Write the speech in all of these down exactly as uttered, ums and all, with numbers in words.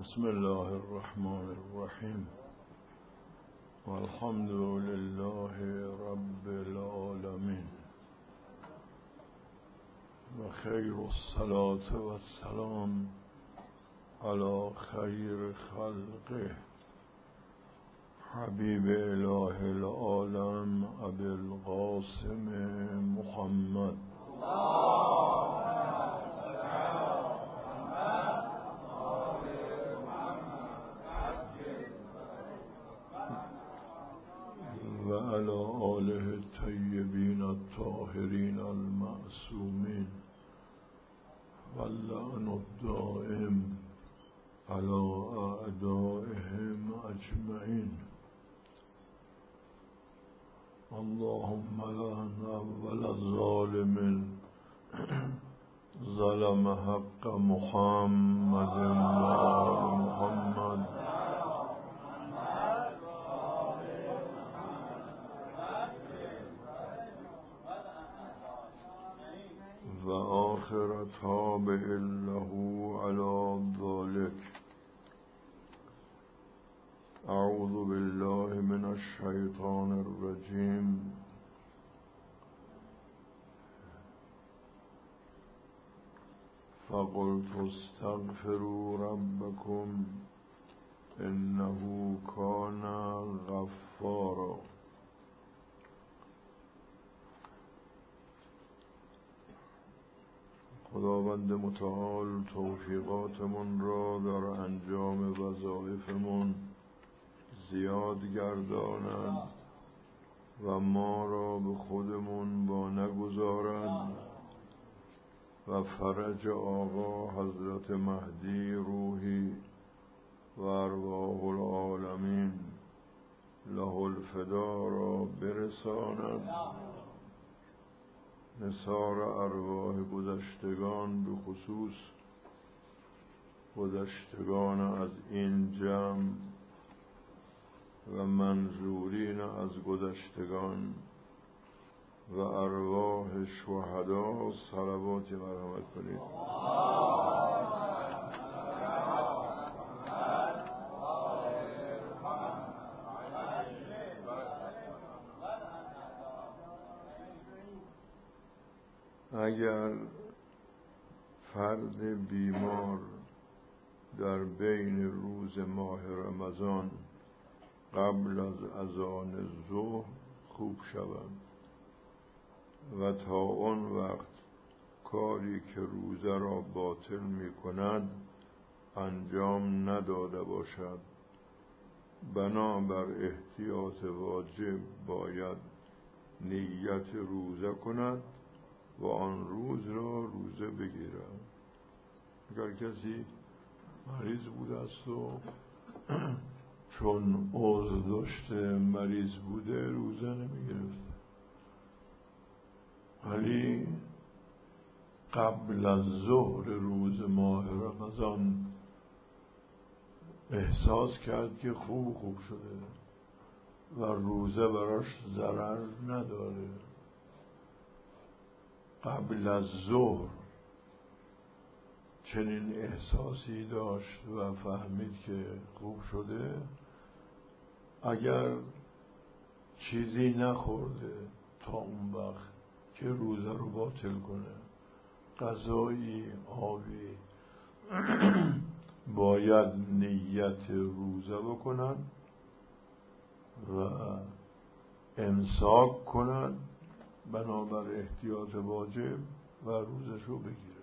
بسم الله الرحمن الرحیم والحمد لله رب العالمین و خیر الصلاة و السلام علی خیر خلقه حبیب اله العالم ابی القاسم محمد و علی آله الطیبین الطاهرین المعصومین واللعن الدائم علی اعدائهم اجمعین. اللهم لعن اول الظالم ظلم حق محمد و آل محمد و آخر تابع له علی ذلك. اعوذ بالله من الشیطان الرجیم. فقلت استغفروا ربكم انه كان غفارا. خداوند متعال توفیقاتمون را در انجام وظایفمون زیاد گرداند و ما را به خودمون با نگذارد و فرج آقا حضرت مهدی روحی و ارواح العالمین له الفدا را برساند. نثار ارواح گذشتگان به خصوص گذشتگان از این جمع و منظورین از گذشتگان و ارواح شهدا صلواتی مرحمت کنید. اگر فرد بیمار در بین روز ماه رمضان قبل از اذان ظهر خوب شود و تا آن وقت کاری که روزه را باطل می کند انجام نداده باشد، بنابر احتیاط واجب باید نیت روزه کند و آن روز را روزه بگیرد. اگر کسی مریض بوده است و چون عذر داشته مریض بوده روزه نمی گرفته، ولی قبل از ظهر روز ماه رمضان احساس کرد که خوب خوب شده و روزه براش ضرر نداره، قبل از ظهر چنین احساسی داشت و فهمید که خوب شده، اگر چیزی نخورده تا اون وقت که روزه رو باطل کنه، غذایی آبی، باید نیت روزه بکند و امساک کند بنابر احتیاط واجب و روزش رو بگیره.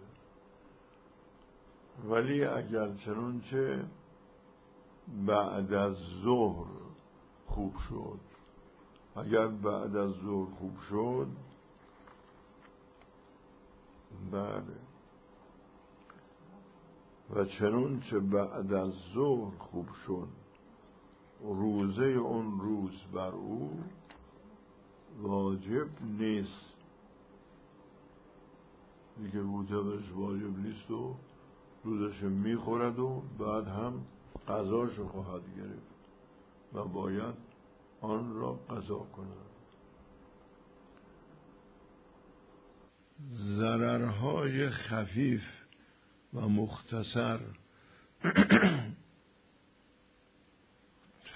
ولی اگر چنانچه بعد از ظهر خوب شد، اگر بعد از ظهر خوب شد، بله، و چنانچه بعد از ظهر خوب شد، روزه اون روز بر او واجب نیست دیگه، روزه برش واجب نیست و روزش میخورد و بعد هم قضاش خواهد گرفت و باید آن را قضا کند. ضررهای خفیف و مختصر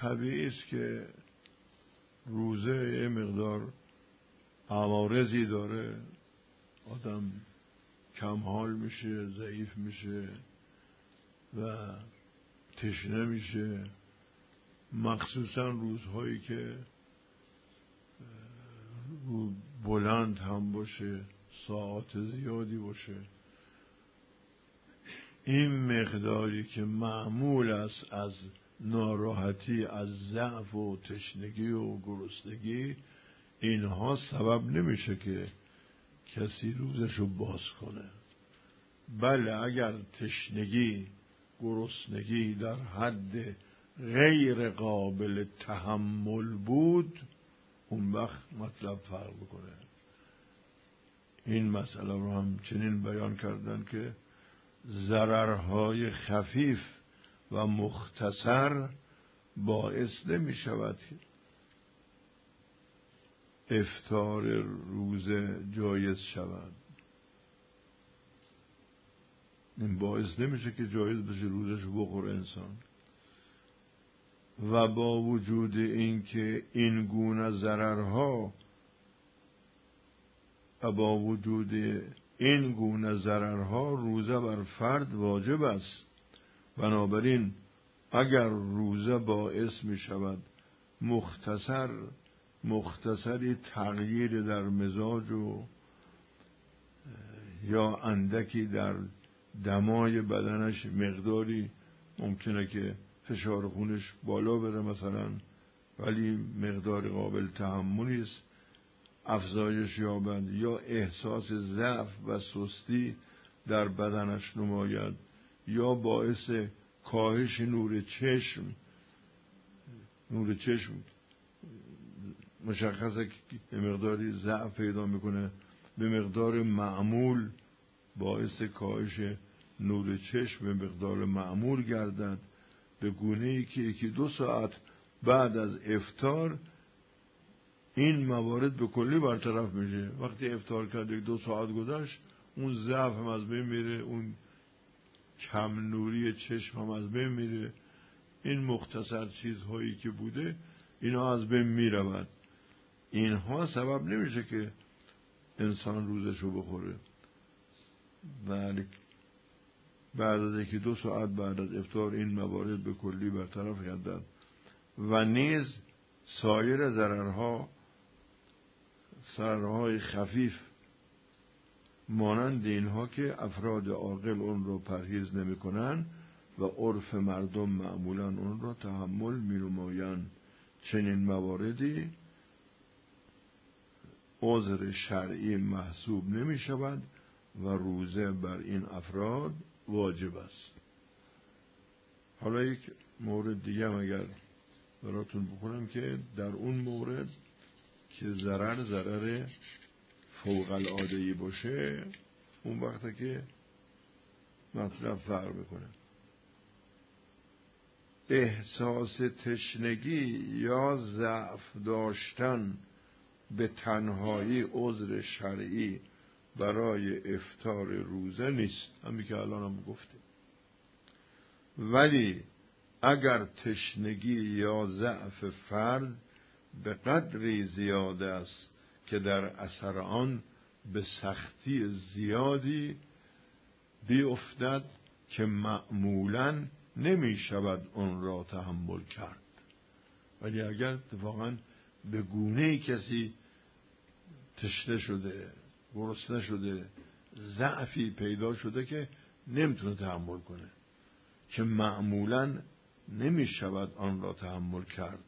طبیعی است که روزه یه مقدار عوارضی داره، آدم کم حال میشه، ضعیف میشه و تشنه میشه، مخصوصا روزهایی که رو بلند هم باشه، ساعات زیادی باشه. این مقداری که معمول است از ناراحتی، از ضعف و تشنگی و گرسنگی، اینها سبب نمیشه که کسی روزشو باز کنه. بله اگر تشنگی، گرسنگی در حد غیر قابل تحمل بود، اون وقت مطلب فرق میکنه. این مسئله رو هم چنین بیان کردن که ضررهای خفیف و مختصر باعث نمی شود افطار روزه جایز شود. این باعث نمیشه که جایز بشه روزش بخوره انسان. و با وجود این که این گونه ضررها و با وجود این گونه ضررها روزه بر فرد واجب است. بنابراین اگر روزه باعث می شود مختصر مختصری تغییر در مزاج و یا اندکی در دمای بدنش مقداری ممکنه که فشار خونش بالا بره مثلا، ولی مقدار قابل تحملی است، افزایش یابد، یا احساس ضعف و سستی در بدنش نماید، یا باعث کاهش نور چشم نور چشم مشخصه که مقداری ضعف پیدا میکنه، به مقدار معمول باعث کاهش نور چشم به مقدار معمول گردد، به گونه ای که یکی دو ساعت بعد از افطار این موارد به کلی برطرف میشه. وقتی افطار کرد یک دو ساعت گذشت، اون ضعف هم از بین میره، اون کم نوری چشم هم از بین میره، این مختصر چیزهایی که بوده اینا از بین میرود. اینها سبب نمیشه که انسان روزشو بخوره، ولی بعد از یکی دو ساعت بعد از افطار این موارد به کلی برطرف گردد. و نیز سایر ضررها ضررهای خفیف مانند اینها که افراد عاقل اون رو پرهیز نمی کنن و عرف مردم معمولا اون رو تحمل می نمایند. چنین مواردی عذر شرعی محسوب نمی شود و روزه بر این افراد واجب است. حالا یک مورد دیگه هم اگر براتون بکنم که در اون مورد که ضرر ضرر فوق العاده‌ای باشه، اون وقته که مطلب فرق میکنه. احساس تشنگی یا ضعف داشتن به تنهایی عذر شرعی برای افطار روزه نیست، همین که الان هم گفتیم. ولی اگر تشنگی یا ضعف فرد به قدری زیاد است که در اثر آن به سختی زیادی بیفتد که معمولاً نمی شود آن را تحمل کرد، ولی اگر اتفاقاً به گونه‌ای کسی تشنه شده، گرسنه شده، ضعفی پیدا شده که نمیتونه تحمل کنه، که معمولاً نمی شود آن را تحمل کرد،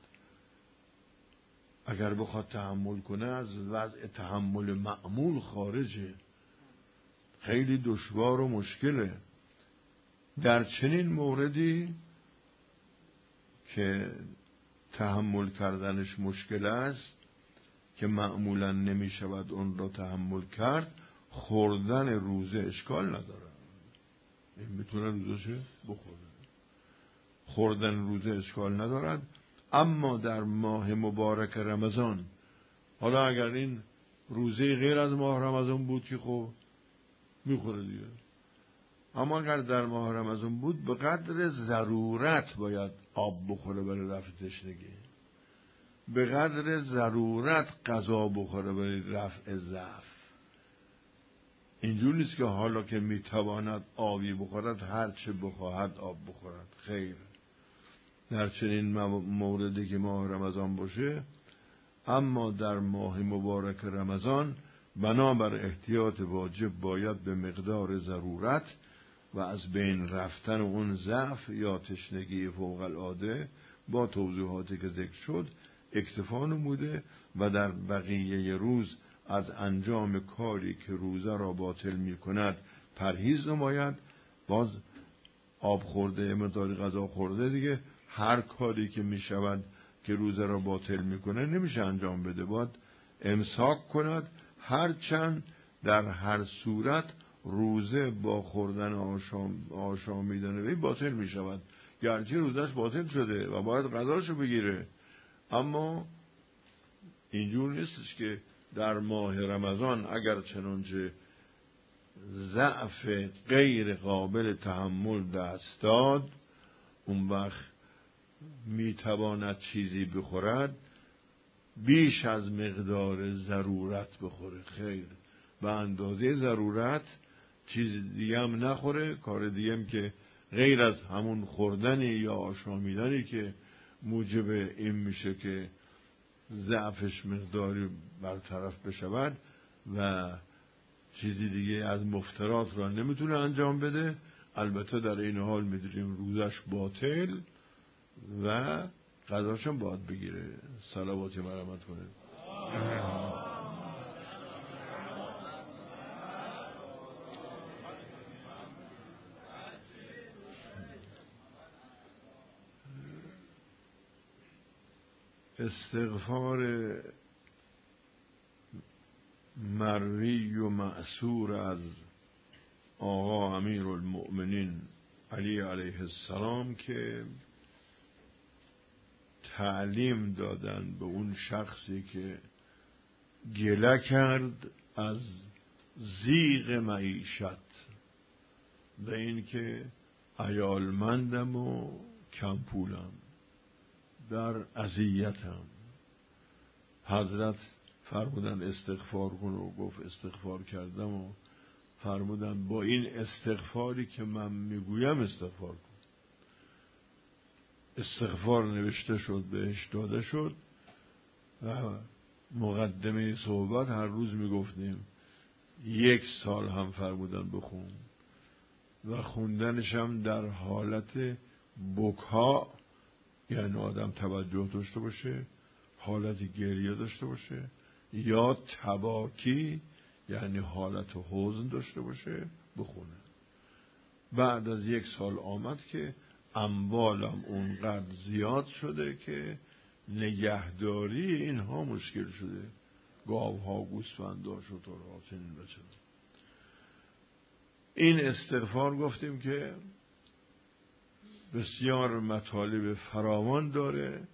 اگر بخواد تحمل کنه از وضع تحمل معمول خارجه، خیلی دشوار و مشکله. در چنین موردی که تحمل کردنش مشکل است، که معمولا نمی شود اون را تحمل کرد، خوردن روزه اشکال نداره، این میتونه روزه بخوره، خوردن روزه اشکال ندارد. اما در ماه مبارک رمضان، حالا اگر این روزه غیر از ماه رمضان بود که خب میخوره دیگه، اما اگر در ماه رمضان بود به قدر ضرورت باید آب بخوره برای رفع تشنگی، به قدر ضرورت غذا بخوره برای رفع ضعف. اینجور نیست که حالا که میتواند آبی بخورد هر چه بخواهد آب بخورد. خیر، در چنین موردی که ماه رمضان باشه، اما در ماه مبارک رمضان بنابر احتیاط واجب باید به مقدار ضرورت و از بین رفتن اون ضعف یا تشنگی فوق العاده با توضیحاتی که ذکر شد اکتفا نموده و در بقیه روز از انجام کاری که روزه را باطل می کند پرهیز نماید. باز آب خورده، مقدار غذا خورده دیگه، هر کاری که می شود که روزه را باطل می کنه نمیشه انجام بده، باید امساک کند. هرچند در هر صورت روزه با خوردن آشام آشامیدن وی باطل می شود، گرچه روزش باطل شده و باید غذاشو بگیره، اما اینجور نیستش که در ماه رمضان اگر چنانچه ضعف غیر قابل تحمل دست داد اون وقت میتواند چیزی بخورد بیش از مقدار ضرورت بخوره. خیر، به اندازه ضرورت چیز دیگه هم نخوره، کار دیگه هم که غیر از همون خوردنی یا آشامیدنی که موجب این میشه که ضعفش مقداری برطرف بشود و چیزی دیگه از مفترات را نمیتونه انجام بده. البته در این حال میدونیم روزش باطل و قضاشم باید بگیره. صلواتی مرحمت کنه. استغفار مروی و معصور از آقا امیر المؤمنین علی علیه السلام که تعلیم دادن به اون شخصی که گله کرد از ضیق معیشت و این که عیالمندم و کم پولم، در اذیتم. حضرت فرمودن استغفار کن و گفت استغفار کردم و فرمودن با این استغفاری که من میگویم استغفار کن. استغفار نوشته شد، بهش داده شد و مقدمه صحبت هر روز میگفتیم یک سال هم فرمودن بخون و خوندنش هم در حالت بکا، یعنی آدم توجه داشته باشه، حالت گریه داشته باشه، یا تباکی یعنی حالت حزن داشته باشه بخونه. بعد از یک سال آمد که اموالم اونقدر زیاد شده که نگهداری اینها مشکل شده، گاوها، گوسفندها، شترها، چنین و چنین. این استغفار گفتیم که بسیار مطالب فراوان داره.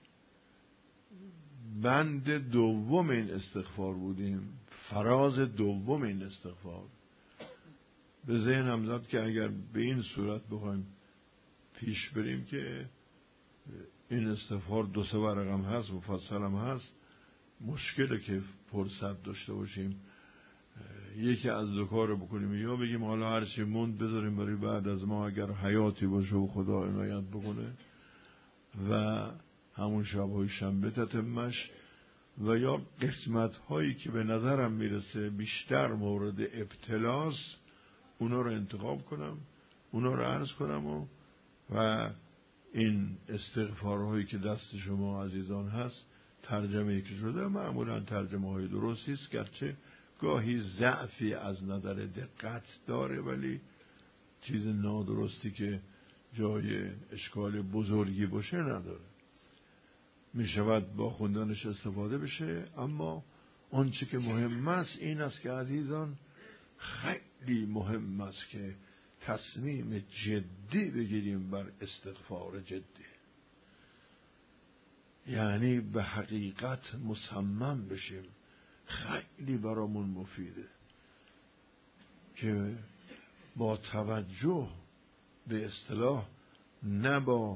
بند دوم این استغفار بودیم، فراز دوم این استغفار. به ذهنم زد که اگر به این صورت بخوایم پیش بریم که این استغفار دو سه ورقم هست، مفصل هم هست، مشکله که فرصت داشته باشیم یکی از دو کار بکنیم، یا بگیم حالا هرچی موند بذاریم برای بعد از ما اگر حیاتی باشه و خدا عنایت بکنه و همون شب‌های شنبه تتمش، و یا قسمت هایی که به نظرم میرسه بیشتر مورد ابتلاس اونا رو انتخاب کنم، اونا رو عرض کنم و, و این استغفارهایی که دست شما عزیزان هست ترجمه که شده معمولا ترجمه های درستی است، گرچه گاهی ضعفی از نظر دقت داره ولی چیز نادرستی که جای اشکال بزرگی باشه نداره، می شود با خوندنش استفاده بشه. اما آنچه که مهم است این است که عزیزان خیلی مهم است که تصمیم جدی بگیریم بر استغفار جدی، یعنی به حقیقت مصمم بشیم. خیلی برامون مفیده که با توجه به اصطلاح، نه با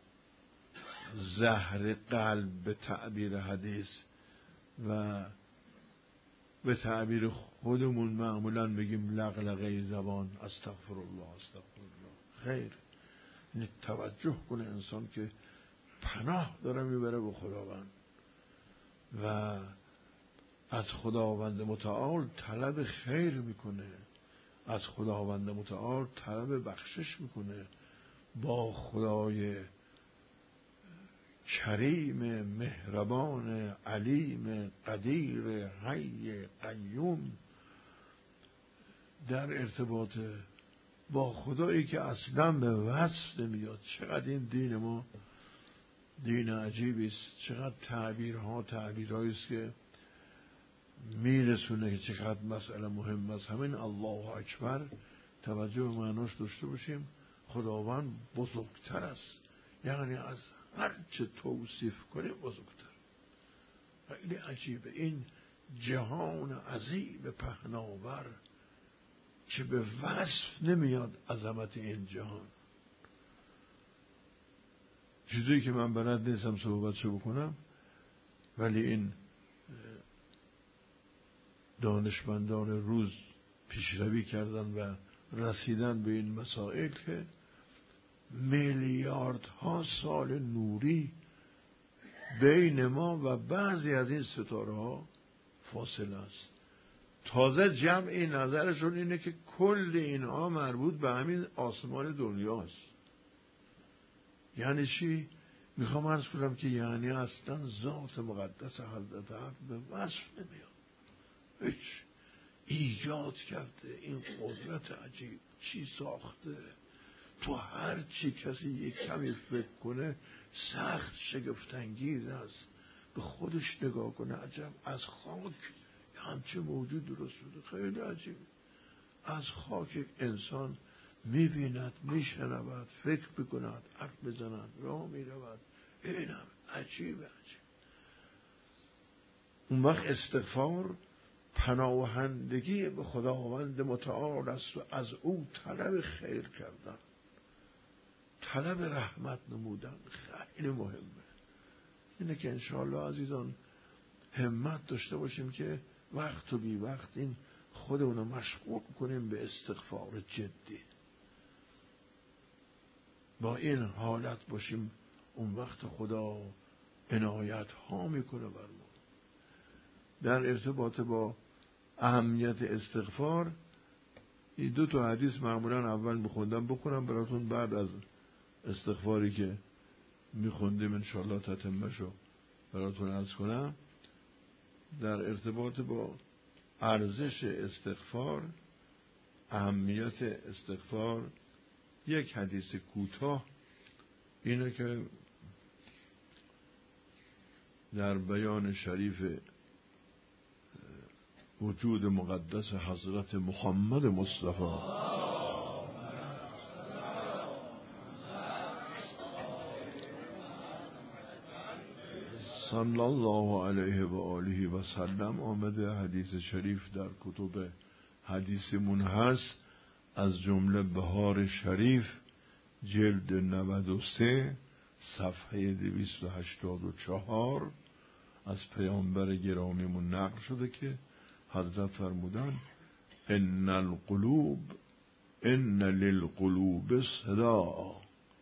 زهر قلب به تعبیر حدیث و به تعبیر خودمون معمولا بگیم لغلغه زبان استغفر الله استغفر الله. خیر، این توجه کنه انسان که پناه داره میبره به خداوند و از خداوند متعال طلب خیر میکنه، از خداوند متعال طلب بخشش میکنه، با خدای کریم مهربان علیم قدیر حی قیوم در ارتباط با خدایی که اصلا به وصف نمیاد. چقدر این دین ما دین عجیبی است، چقدر تعبیرها تعبیرهایی است که میرسونه که چقدر مسئله مهم است. همین الله اکبر توجه به معناش داشته باشیم. خداوند بزرگتر است، یعنی از هر چه توصیف کنیم بزرگتر. خیلی عجیبه این جهان عظیم پهناور که به وصف نمیاد عظمت این جهان. چیزی که من بلد نیستم صحبتشو بکنم، ولی این دانشمندان روز پیشروی کردن و رسیدن به این مسائل که میلیاردها سال نوری بین ما و بعضی از این ستاره ها فاصله است. تازه جمع نظرشون اینه که کل اینها مربوط به همین آسمان دنیاست. یعنی چی؟ میخوام عرض کنم که یعنی اصلا ذات مقدس حضرت حق به وصف نمیاد. هیچ ایجاد کرده این قدرت عجیب، چی ساخته. تو هر چی کسی یک کمی فکر کنه سخت شگفت‌انگیز است. به خودش نگاه کنه، عجب از خاک همچه موجود درست بوده. خیلی عجیبه. از خاک انسان میبیند، میشنود، فکر بکند، حرف بزند، راه میرود. این هم عجیبه عجیب. اون وقت استغفار پناهندگی به خداوند متعال است و از او طلب خیر کردن، طلب رحمت نمودن. خیلی مهمه. اینه که انشاءالله عزیزان همت داشته باشیم که وقت و بی وقت این خودمونو مشغول کنیم به استغفار جدی. با این حالت باشیم، اون وقت خدا عنایت ها میکنه بر ما. در ارتباط با اهمیت استغفار این دو تا حدیث معمولا اول میخوندم بخونم براتون، بعد از استغفاری که میخوندیم انشاءالله تتمه شو براتون عرض کنم. در ارتباط با ارزش استغفار، اهمیت استغفار، یک حدیث کوتاه اینه که در بیان شریف وجود مقدس حضرت محمد مصطفی صلی الله علیه و آله و سلم آمده. حدیث شریف در کتب حدیثمون هست، از جمله بهار شریف جلد نود و سه صفحه دویست و هشتاد و چهار از پیامبر گرامیمون نقل شده که حضرت فرمودن ان القلوب ان للقلوب صدا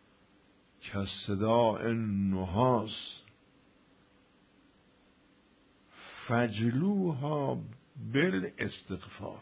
کصداء النحاس فجلوها بالاستغفار.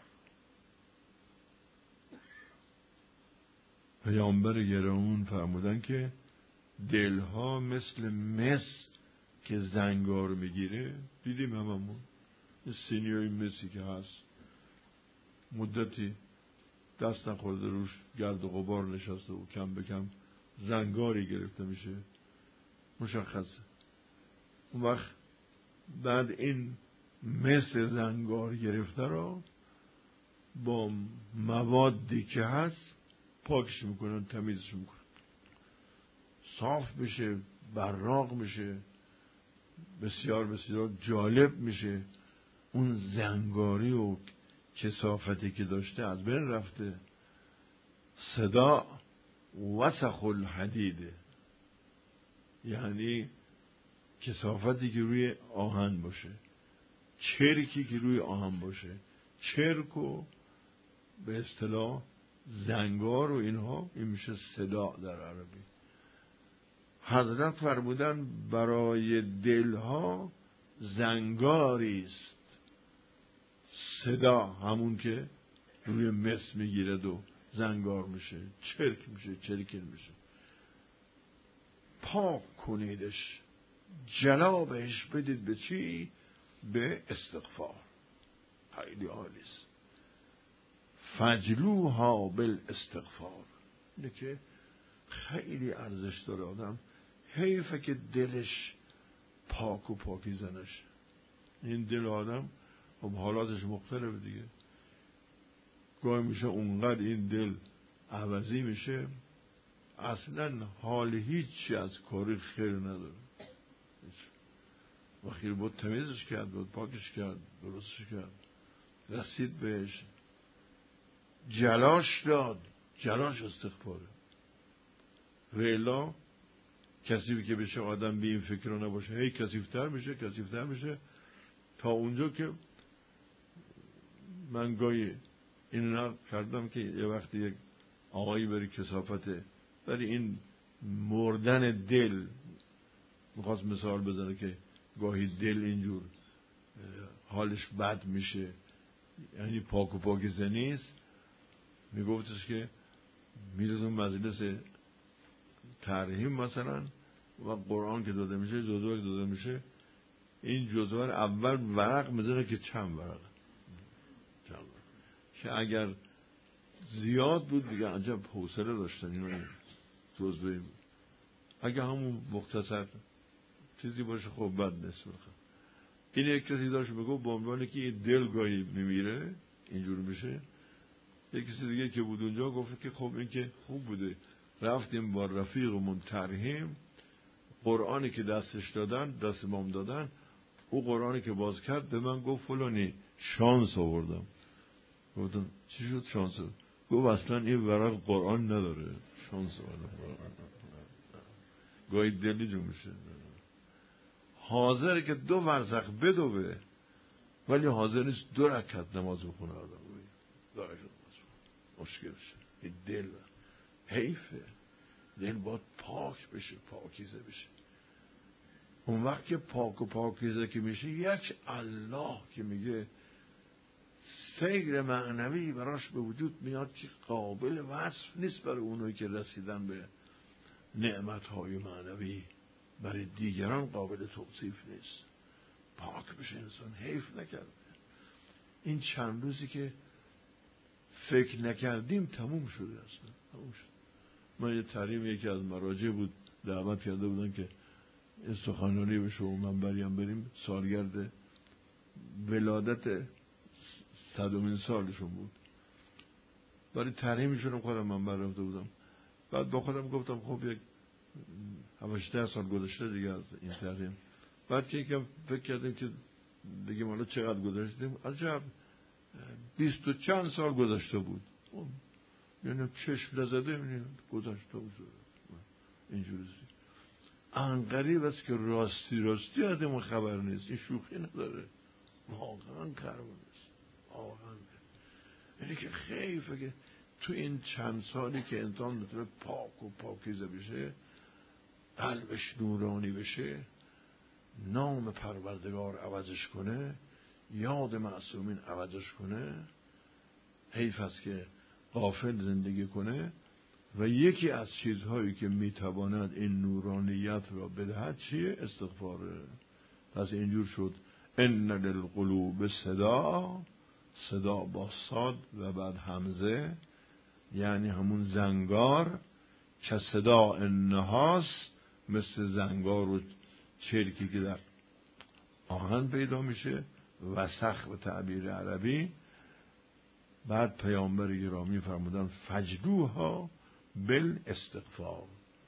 پیامبر گرامیمون فرمودن که دلها مثل مس که زنگار میگیره، دیدیم هممون سینیوی مسی که هست مدتی دست نخورده روش گرد و غبار نشسته و کم به کم زنگاری گرفته میشه، مشخصه. اون وقت بعد این مس زنگار گرفته رو با موادی که هست پاکش میکنن، تمیزش میکنن، صاف میشه، براق میشه، بسیار بسیار جالب میشه. اون زنگاری و کثافتی که داشته از بین رفته. صدا وسخ الحدیده، یعنی کثافتی که روی آهن باشه، چرکی که روی آهن باشه. چرک و به اصطلاح زنگار و اینها، این میشه صدا در عربی. حضرت فرمودن برای دلها زنگاری است صدا، همون که روی مس میگیرد و زنگار میشه، چرک میشه، چرکین میشه. پاک کنیدش، جلا بهش بدید به چی؟ به استغفار. خیلی عالی است. فجلوها بالاستغفار. اینه که خیلی ارزش داره آدم. حیفه که دلش پاک و پاکیزه نشه. این دل آدم خب حالاتش مختلفه دیگه. گاهی میشه اونقدر این دل عوضی میشه اصلا حال هیچی از کاری خیر نداره. وقتی بود تمیزش کرد، بود پاکش کرد، درستش کرد، رسید بهش، جلاش داد، جلاش استغفاره. ویلا کثیفی که بشه آدم بی این فکر رو نباشه، هی کثیفتر میشه، کثیفتر میشه تا اونجا که من گاهی اینو کردم که یه وقتی یک آقایی بری کثافته، ولی این مردن دل میخواست مثال بزنه که گاهی دل اینجور حالش بد میشه، یعنی پاک و پاکیزه نیست. میگفتش که میرد اون مجلس ترحیم مثلا و قرآن که داده میشه، جزوه که داده میشه، این جزوه اول ورق میزنه که چند ورق چند ورق که اگر زیاد بود دیگه عجب حوصله داشتن اینو جزوه بود. اگه همون مختصر چیزی باشه خب بد نیست. این یک کسی داشت میگو به عنوانی که دل گاهی میمیره اینجور میشه. یک کسی دیگه که بود اونجا گفت که خب این که خوب بوده، رفتیم با رفیقمون ترحیم، قرآنی که دستش دادن، دست امام دادن، او قرآنی که باز کرد به من گفت فلانی شانس آوردم. گفتم چی شد شانس؟ گفت اصلا این ورق قرآن نداره، شانس آوردم. گاهی دلی جو میشه، حاضر که دو ورزخ بدوه ولی حاضر نیست دو رکعت نماز بخونه. آدم دو رکعت نماز مشکل شه. این دل حیفه، دل باید پاک بشه، پاکیزه بشه. اون وقت که پاک و پاکیزه که میشه، یک الله که میگه سیر معنوی براش به وجود میاد که قابل وصف نیست برای اونایی که رسیدن به نعمتهای معنوی، برای دیگران قابل توصیف نیست. پاک بشه انسان، حیف نکرده. این چند روزی که فکر نکردیم تموم شده اصلا، تموم شد. من یه تریم یکی از مراجع بود دعوت کرده بودن که این سخنرانی بشه و من بریم بریم، سالگرد ولادت صدومین سالشون بود. برای ترهیمشون خودم من برفته بودم. بعد با خودم گفتم خب یک هفتاد سال گذشته دیگه از این ترهیم. بعد که یکم فکر کردیم که دیگه مالا چقدر گذاشتیم، عجب بیست و چند سال گذشته بود. یعنی چشم نزده گذشته بود اینجوری. انقریب است که راستی راستی آدم خبر نیست. این شوخی نداره، واقعا کرم نیست، واقعا. یعنی که خیفه که تو این چند سالی که انسان بتونه پاک و پاکیزه بشه، قلبش نورانی بشه، نام پروردگار عوضش کنه، یاد معصومین عوضش کنه، حیف است که غافل زندگی کنه. و یکی از چیزهایی که میتواند این نورانیت را بدهد چیه؟ استغفاره. پس اینجور شد ان للقلوب صدا، صدا با صاد و بعد همزه، یعنی همون زنگار که صدا النحاس، مثل زنگار و چرکی که در آهن پیدا میشه، وسخ به تعبیر عربی. بعد پیامبر گرامی فرمودن فجلوها بالاستغفار،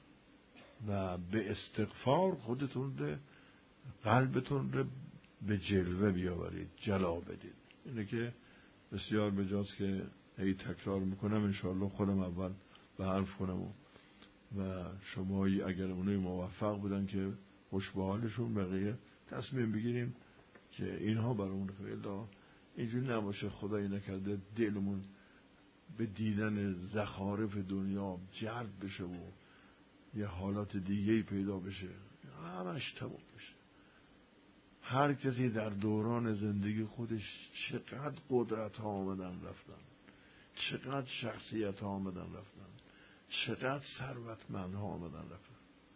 و به استغفار خودتون رو، قلبتون رو به جلوه بیاورید، جلا بدید. اینه که بسیار بجاست که هی تکرار میکنم، انشاءالله خودم اول به حرف کنم و شما اگر اونوی موفق بودن که خوش به حالشون، بقیه تصمیم بگیریم که اینها برامون خیلی اینجوری نباشه خدایی نکرده دلمون به دیدن زخارف دنیا جلب بشه و یه حالات دیگه‌ای پیدا بشه، همش تموم بشه. هر کسی در دوران زندگی خودش چقدر قدرت ها آمدن رفتن، چقدر شخصیت ها آمدن رفتن، چقدر ثروتمند ها آمدن رفتن،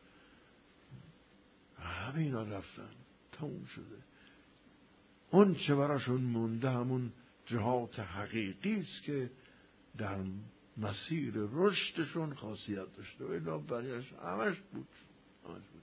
همه اینا رفتن، تموم شده. اون چه براشون مونده همون جهات حقیقی است که در مسیر رشدشون خاصیت داشته و اینا بقیه‌اش همش بود. همش بود.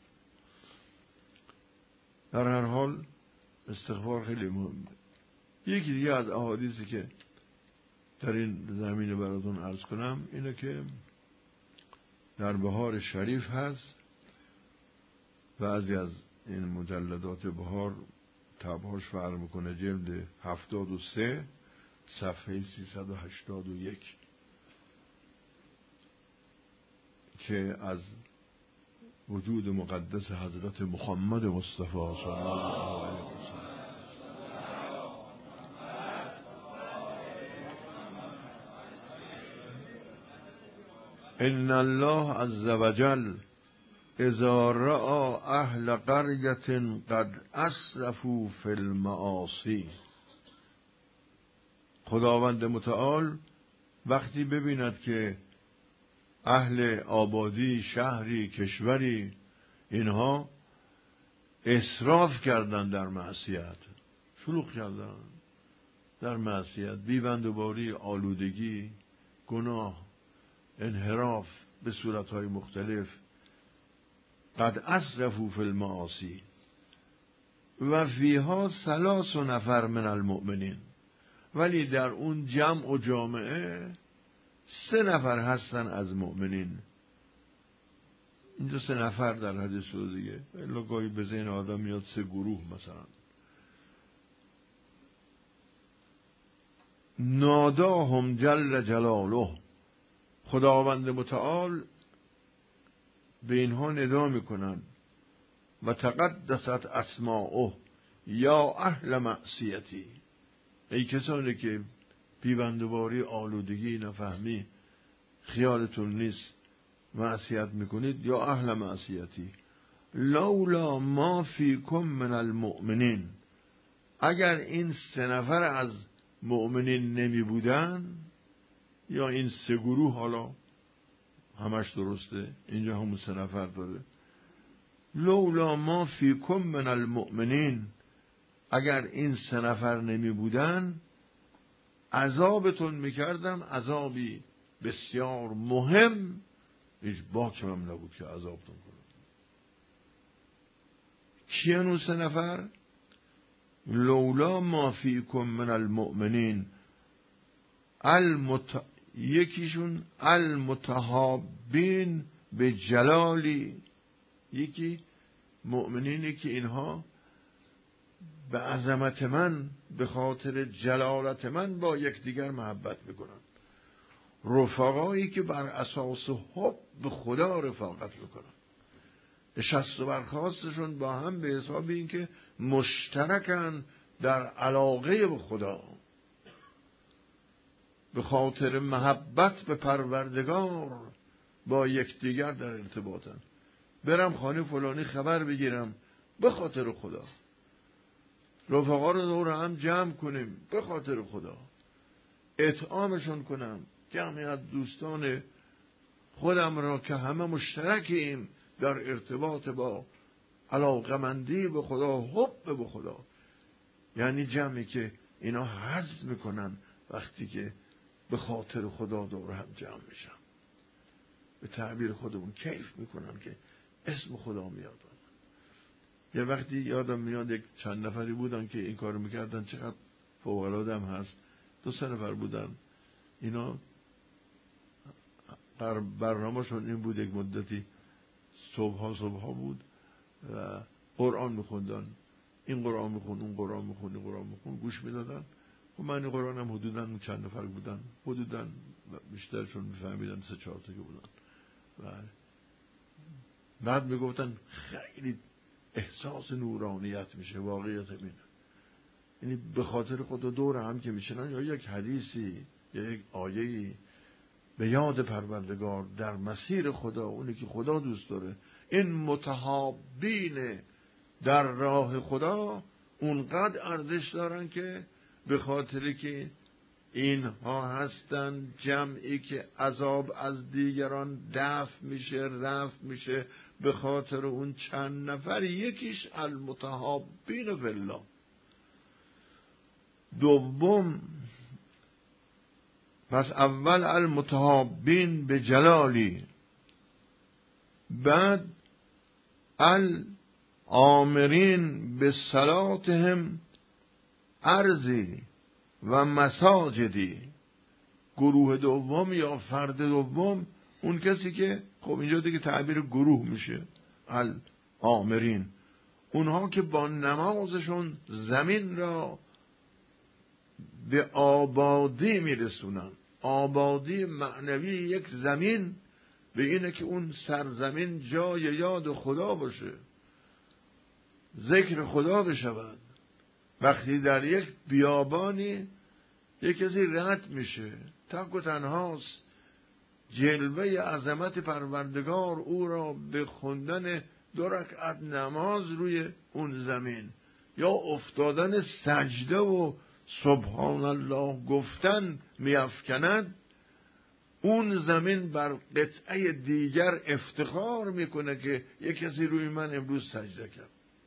در هر حال استغفار خیلی مهمه. یکی دیگه از احادیثی که در این زمینه براتون عرض کنم اینه که در بهار شریف هست، بعضی از این مجلدات بهار طبعاش فرق میکنه، جلد هفتاد و سه صفحه سیصد و هشتاد و یک، که از وجود مقدس حضرت محمد مصطفی صلی الله علیه و سلم ان الله عز وجل اذا رأى اهل قرية قد اسرفوا في المعاصی، خداوند متعال وقتی ببیند که اهل آبادی، شهری، کشوری، اینها اسراف کردن در معصیت، شلوغ کردن در معصیت، بی‌بندوباری، آلودگی، گناه، انحراف به صورتهای مختلف، قد اسرفوا فی المعاصی و فیها ثلاث نفر من المؤمنین، ولی در اون جمع و جامعه سه نفر هستن از مؤمنین. اینجا سه نفر در حدیث شده دیگه، الا گاهی به ذهن آدم میاد سه گروه مثلا. ناداهم جل جلاله، خداوند متعال به اینها ندا میکنن و تقدست اسماؤه یا اهل معصیتی، ای کسانی که بی‌بندوباری، آلودگی، نفهمی، خیالتون نیست، معصیت میکنید، یا اهل معصیتی، لولا ما فیکم من المؤمنین، اگر این سه نفر از مؤمنین نمی بودن، یا این سه گروه، حالا همش درسته، اینجا همون سه نفر داره، لولا ما فیکم من المؤمنین، اگر این سه نفر نمی بودن عذابتون میکردم عذابی بسیار مهم، هیچ باکم هم نبود که عذابتون کنم. کیان اون سه نفر؟ لولا ما فیکم من المؤمنین المت... یکیشون المتحابین به جلالی، یکی مؤمنینی که اینها به عظمت من، به خاطر جلالت من با یکدیگر محبت میکنن، رفقایی که بر اساس حب به خدا رفاقت میکنن، نشست و برخاستشون با هم به حساب این که مشترکن در علاقه به خدا، به خاطر محبت به پروردگار با یکدیگر در ارتباطن. برم خانه فلانی خبر بگیرم به خاطر خدا، رفقا رو دور هم جمع کنیم به خاطر خدا، اطعامشون کنم، جمعی از دوستان خودم را که همه مشترکیم در ارتباط با علاقمندی به خدا، حب به خدا، یعنی جمعی که اینا حظ میکنن وقتی که به خاطر خدا دور هم جمع میشن، به تعبیر خودمون کیف میکنن که اسم خدا میاد. یه وقتی یادم میاد یک چند نفری بودن که این کارو میکردن، چقدر فوق العاده هم هست، دو سه نفر بودن، اینا برنامه‌شون این بود یک مدتی صبحها صبحها بود و قرآن میخوندن، این قرآن میخون، اون قرآن میخون، این قرآن میخون، گوش میدادن. خب معنی قرآن هم حدوداً چند نفر بودن، حدوداً بیشترشون میفهمیدن، سه چهار تا که بودن. بله. بعد میگفتن خیلی احساس نورانیت میشه، واقعیت اینه. یعنی به خاطر خدا دور هم که میشنن یا یک حدیثی یا یک آیه‌ای به یاد پروردگار در مسیر خدا، اونی که خدا دوست داره، این متحابین در راه خدا اونقدر ارزش دارن که به خاطر که اینها هستن جمعی که عذاب از دیگران دفع میشه رفع میشه به خاطر اون چند نفر. یکیش المتحابین فی الله. دوم، پس اول المتحابین به جلالی، بعد الآمرین به صلاتهم ارضی و مساجدی. گروه دوم یا فرد دوم اون کسی که خب اینجا دیگه تعبیر گروه میشه، الآمرین، اونها که با نمازشون زمین را به آبادی میرسونن. آبادی معنوی یک زمین به اینه که اون سرزمین جای یاد خدا باشه، ذکر خدا بشود. وقتی در یک بیابانی یک کسی رد میشه، تک و تنهاست، جلوه عظمت پروردگار او را به خوندن دو رکعت نماز روی اون زمین یا افتادن سجده و سبحان الله گفتن میافکند، اون زمین بر قطعه دیگر افتخار میکنه که یک کسی روی من امروز سجده کرد.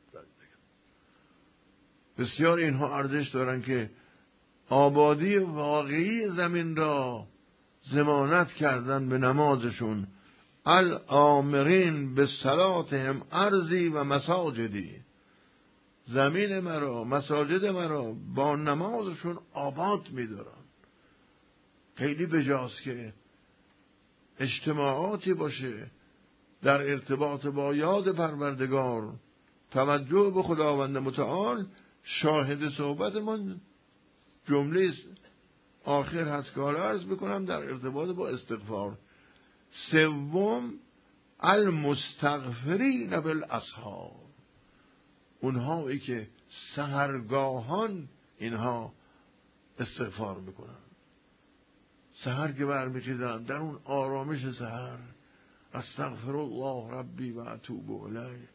بسیار اینها ارزش دارن که آبادی واقعی زمین را ضمانت کردن به نمازشون. الآمرین به صلاتهم ارضی و مساجدی، زمین مرا، مساجد مرا با نمازشون آباد می‌دارن. خیلی بجاست که اجتماعاتی باشه در ارتباط با یاد پروردگار، توجه به خداوند متعال. شاهد صحبت من جمله آخر هست که حالا عرض بکنم در ارتباط با استغفار. سوم، المستغفرین بالاسحار، اونهایی که سحرگاهان اینها استغفار میکنن. سحر که برمیخیزن در اون آرامش سحر، استغفر الله ربی و اتوب الیه،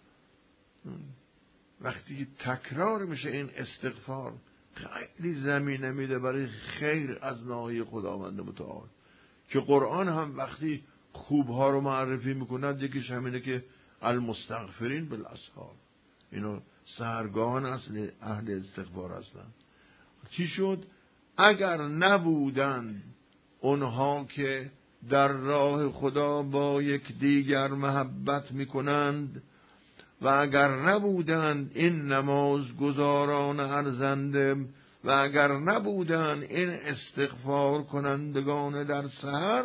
وقتی که تکرار میشه این استغفار خیلی زمینه میده برای خیر از ناحیه خداوند متعال. که قرآن هم وقتی خوبها رو معرفی میکند یکیش همینه که المستغفرین بالاسحار، اینو سحرگاهان اصل اهل استغفار هستن. چی شد؟ اگر نبودند اونها که در راه خدا با یک دیگر محبت میکنند و اگر نبودند این نمازگزاران ارزنده و اگر نبودند این استغفار کنندگان در سحر،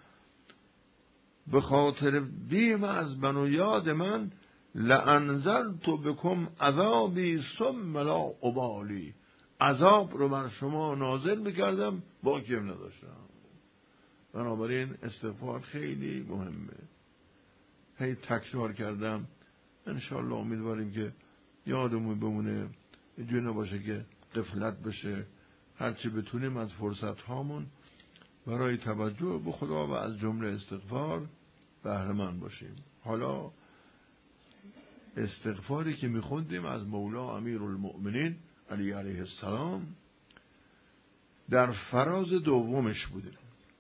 به خاطر بیم از من و یاد من، لانزلت بکم عذابی ثم لا ابالی، عذاب رو بر شما نازل میکردم با کم نداشتم. بنابراین استغفار خیلی مهمه. هی تکرار کردم، انشاءالله امیدواریم که یادمون بمونه، اینجوری نباشه که غفلت بشه. هرچی بتونیم از فرصت هامون برای توجه به خدا و از جمله استغفار بهره مند باشیم. حالا استغفاری که میخوندیم از مولا امیرالمؤمنین علی علیه السلام در فراز دومش بوده.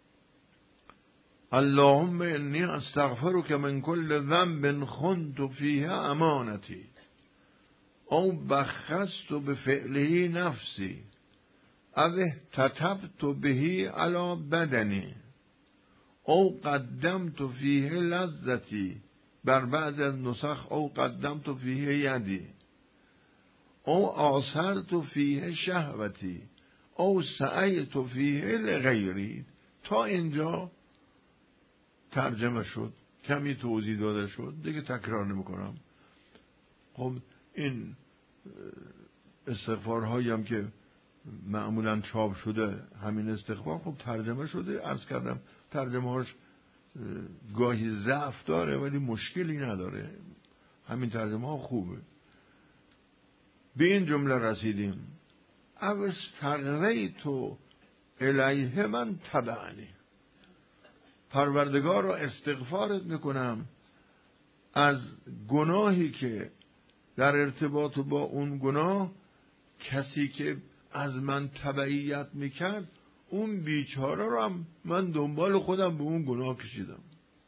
اللهم انی استغفرک من کل ذنب خنت فیه امانتی او بخست بفعله نفسی او احتطبت به علی بدنی او قدمت فیه لذتی، بر بعض از نسخ او قدمت فیه یدی او آثرت فیه شهوتی او سعیت فیه لغیری. تا اینجا ترجمه شد، کمی توضیح داده شد، دیگه تکرار نمی کنم. خب این استغفارهایی هم که معمولا چاپ شده همین استغفار، خب ترجمه شده، عرض کردم ترجمه هاش گاهی ضعف داره ولی مشکلی نداره، همین ترجمه ها خوبه. به این جمله رسیدیم: او استغویت الیه من تبعنی، پروردگار را استغفارت میکنم از گناهی که در ارتباط با اون گناه کسی که از من تبعیت میکرد اون بیچاره رو هم من دنبال خودم به اون گناه کشیدم.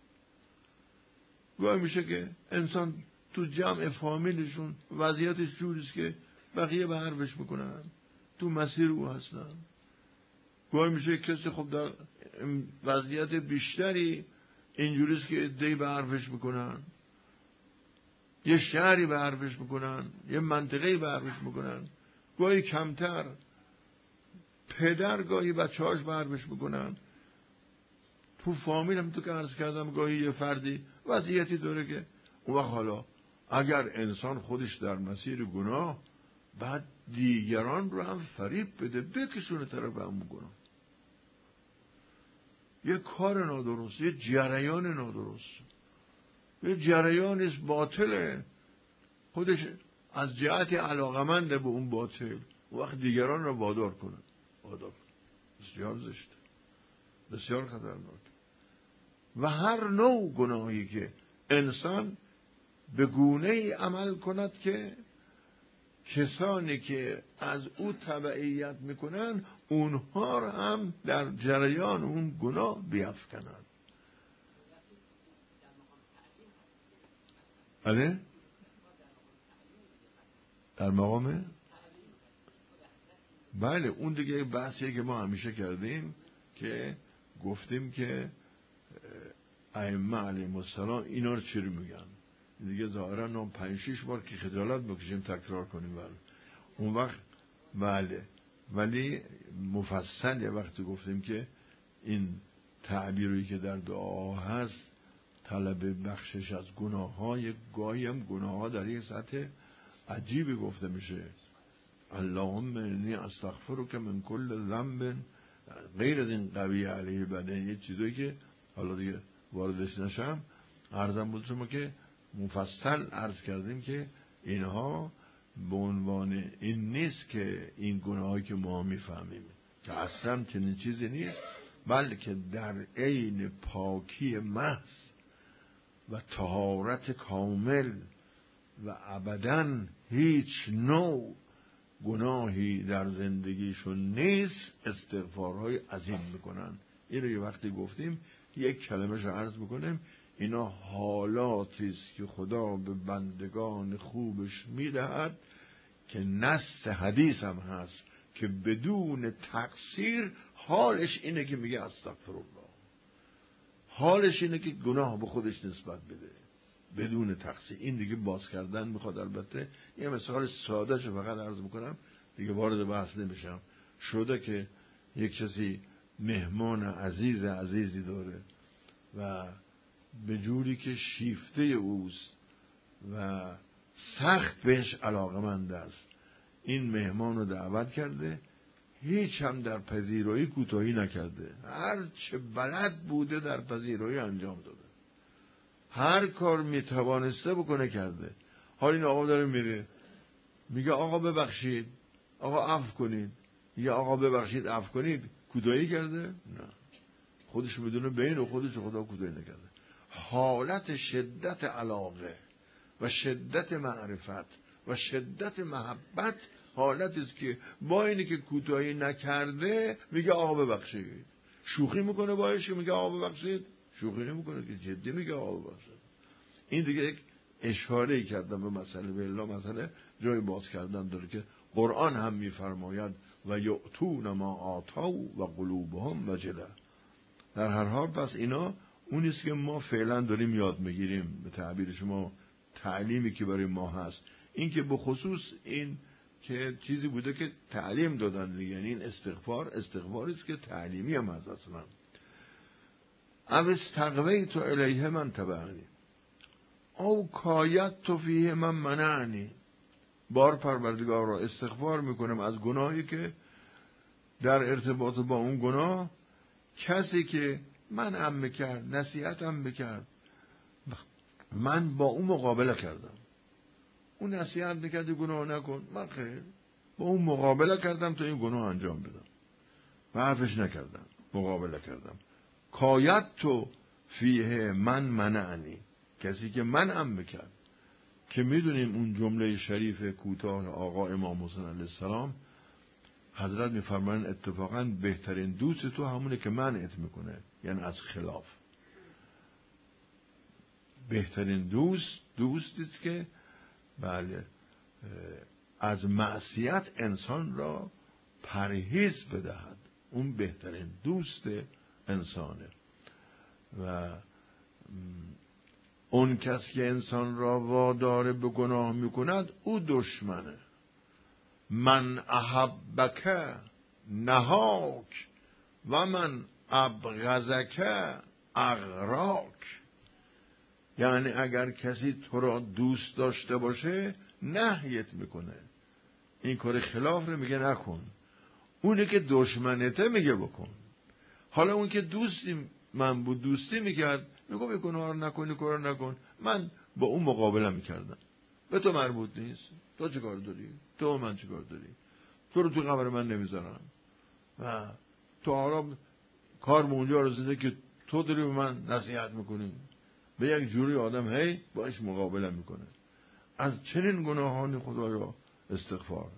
گاهی میشه که انسان تو جمع فامیلشون وضعیتش جوریست که بقیه به حرفش میکنن، تو مسیر او هستن. گاهی میشه کسی خب در وضعیت بیشتری اینجوریست که عده‌ای به حرفش میکنن، یه شهری به حرفش میکنن، یه منطقه‌ای به حرفش میکنن. گاهی کمتر پدر گاهی بچه‌هاش به حرفش میکنن. تو فامیل هم تو که عرض کردم گاهی یه فردی وضعیتی داره که اون وقت حالا اگر انسان خودش در مسیر گناه بعد دیگران رو هم فریب بده بکشونه طرف همون گناه، یه کار نادرست، یه جریان نادرست، یه جریانیست باطله، خودش از جهت علاقمنده به اون باطل، وقت دیگران رو وادار کنه. وادار بسیار زشته، بسیار خطرناک. و هر نوع گناهی که انسان به گونه ای عمل کند که کسانی که از او تبعیت میکنن اونها را هم در جریان اون گناه بیفکنند. بله؟ در مقام بله اون دیگه بحثیه که ما همیشه کردیم که گفتیم که ائمه علیهم السلام اینا رو چی رو میگن. دیگه ظاهرا نام پنج شیش بار که خجالت بکشیم تکرار کنیم. بله اون وقت بله، ولی مفصل یه وقتی گفتیم که این تعبیری که در دعا هست طلب بخشش از گناه های گاهی هم گناه ها در یک سطح عجیبی گفته میشه. اللهم انی استغفرک من کل ذنب، غیر از این قوی علیه بدن، یه چیزایی که حالا دیگه واردش نشم. عرضم بود شما که مفصل عرض کردیم که اینها به عنوان این نیست که این گناهایی که ما میفهمیم که اصلا چنین چیزی نیست، بلکه در عین پاکی محض و طهارت کامل و ابداً هیچ نوع گناهی در زندگیشون نیست استغفارهای عظیم میکنن. این رو یه وقتی گفتیم، یک کلمه رو عرض میکنیم، اینا حالاتی است که خدا به بندگان خوبش میدهد که نص حدیث هم هست که بدون تقصیر حالش اینه که میگه استغفرالله، حالش اینه که گناه به خودش نسبت بده بدون تقصیر. این دیگه باز کردن میخواد. البته یه مثال ساده شو فقط عرض میکنم دیگه وارد بحث نمیشم. شده که یک کسی مهمان عزیز عزیزی داره و به جوری که شیفته اوست و سخت بهش علاقمند است این مهمان رو دعوت کرده، هیچ هم در پذیرایی کوتاهی نکرده، هر چه بلد بوده در پذیرایی انجام داده، هر کار میتوانسته بکنه کرده. حالا این آقا داره میره میگه آقا ببخشید، آقا عفو کنید، میگه آقا ببخشید عفو کنید، کوتاهی کرده؟ نه، خودش بدونه بین و خودش خدا کوتاهی نکرده. حالت شدت علاقه و شدت معرفت و شدت محبت حالتی است که با اینی که کوتاهی نکرده میگه آقا ببخشید. شوخی میکنه باهاش میگه آقا ببخشید، شوخی نمیکنه که جدی میگه آقا ببخشید. این دیگه یک اشاره کردم به مسئله، به الا مسئله جای باز کردن داره که قرآن هم میفرماید و یؤتون ما آتوا و قلوبهم وجله. در هر حال پس اینا اونیست که ما فعلا داریم یاد میگیریم، به تعبیر شما تعلیمی که برای ما هست. این که به خصوص این که چیزی بوده که تعلیم دادن دیگه، یعنی این استغفار استغفاری است که تعلیمی هم هست اصلا. او استغویت الیه من تبعنی او کایت فیه من منعنی، بار پروردگار را استغفار میکنم از گناهی که در ارتباط با اون گناه کسی که من هم بکرد، نصیحت هم بکرد، من با اون مقابله کردم، اون نصیحت بکرد گناه نکن، من خیر با اون مقابله کردم تا این گناه انجام بدم و حرفش نکردم، مقابله کردم. کایت تو فیه من منعنی، کسی که من هم بکرد، که میدونیم اون جمله شریف کوتاه آقا امام حسین علیه السلام، حضرت میفرمایند اتفاقا بهترین دوست تو همونه که منعت میکنه، یعنی از خلاف. بهترین دوست دوستی است که بله از معصیت انسان را پرهیز بدهد، اون بهترین دوست انسانه. و اون کس که انسان را وادار به گناه میکند او دشمنه. من احبک نهاک و من ابغضک اغراک، یعنی اگر کسی تو را دوست داشته باشه نهیت میکنه، این کار خلاف رو میگه نکن، اونی که دشمنته میگه بکن. حالا اون که دوستی من بود، دوستی میکرد، میگه به گناه رو نکنی، کار نکن، من با اون مقابله میکردم، به تو مربوط نیست، تو چه کار داری؟ تو من چه کار داری؟ تو رو تو قبر من نمیذارم و تو حالا کار به اونجا رسیده که تو داری به من نصیحت میکنی. به یک جوری آدم هی باش مقابله میکنه. از چنین گناهانی خدایا استغفار.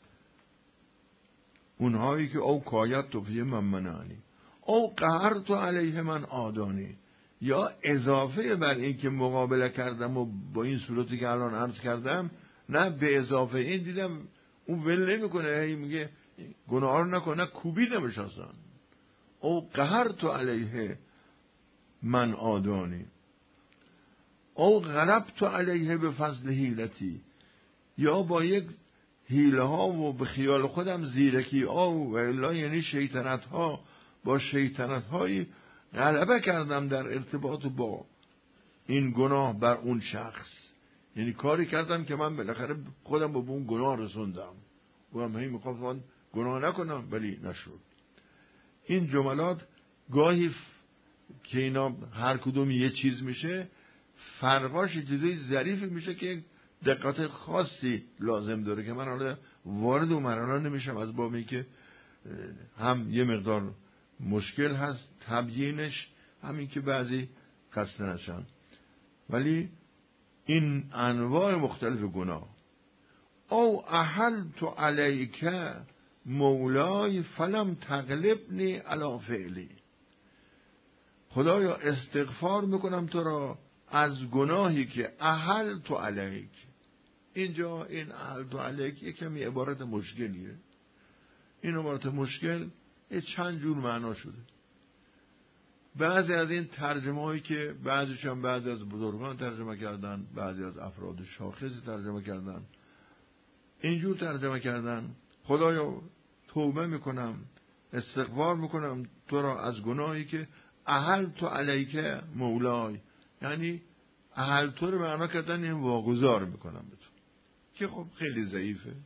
اونهایی که او کایت تو فیه من منعنی او قهرت علیه من آدانی، یا اضافه بر این که مقابله کردم و با این صورتی که الان عرض کردم، نه به اضافه این دیدم اون ول نمیکنه، هی میگه گناه رو نکن، نه کوبیدمش اصلا. او قهرت علیه من آدانی او غلبت علیه به فضل حیلتی، یا با یک حیله ها و به خیال خودم زیرکی ها و الا یعنی شیطنت ها، با شیطنت هایی غلبه کردم در ارتباط با این گناه بر اون شخص. یعنی کاری کردم که من بالاخره خودم با اون گناه رسوندم، اونم هی میخوام من گناه نکنم ولی نشد. این جملات گاهی ف... که اینا هر کدوم یه چیز میشه، فرقاش چیزای ظریفی میشه که دقت خاصی لازم داره که من حالا وارد اون مرحله نمیشم، از بابی که هم یه مقدار مشکل هست تبیینش، همین که بعضی خسته نشن. ولی این انواع مختلف گناه، او احلت علیک مولای فلم تغلبنی علی فعلی، خدایا استغفار میکنم تو را از گناهی که احلت علیک. اینجا این احلت علیک یک کمی عبارت مشکلیه. این عبارت مشکل یه چند جور معنا شده. بعضی از این ترجمه هایی که بعضیش هم بعضی از بزرگان ترجمه کردن، بعضی از افراد شاخصی ترجمه کردن، اینجور ترجمه کردن خدایا توبه میکنم، استغفار میکنم تو را از گناهی که احلت علیک مولای، یعنی احلت رو معنا کردن این واگذار میکنم به تو، که خب خیلی ضعیفه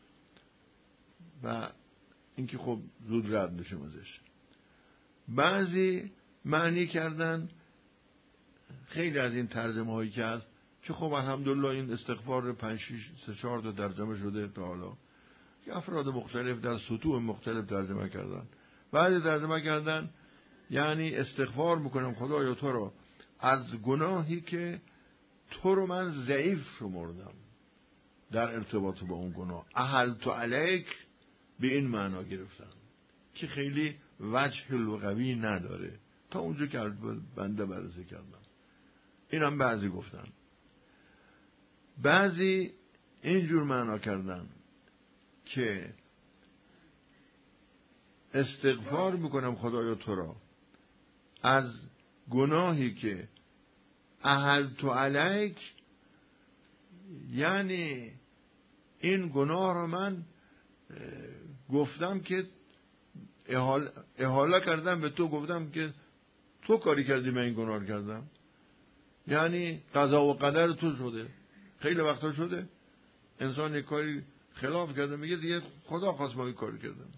و اینکه خب زود رد بشیم ازش. بعضی معنی کردن خیلی از این ترجمه هایی که هست که خب الحمدلله این استغفار پنج شش سه چهار تا ترجمه شده تا حالا که افراد مختلف در سطوح مختلف ترجمه کردن. بعضی ترجمه کردن یعنی استغفار میکنم خدایا تو رو از گناهی که تو رو من ضعیف شمردم در ارتباط با اون گناه. احلت علیک به این معنا گرفتن که خیلی وجه لغوی نداره تا اونجا که بنده بررسی کردم. اینم بعضی گفتن. بعضی اینجور معنا کردن که استغفار میکنم خدایا تو را از گناهی که احلت علیک، یعنی این گناه را من گفتم که احاله, احاله کردم به تو، گفتم که تو کاری کردی من این گناه رو کردم، یعنی قضا و قدر تو شده. خیلی وقتا شده انسان یک کاری خلاف کرده میگه دیگه خدا خواست ما این کاری کردم،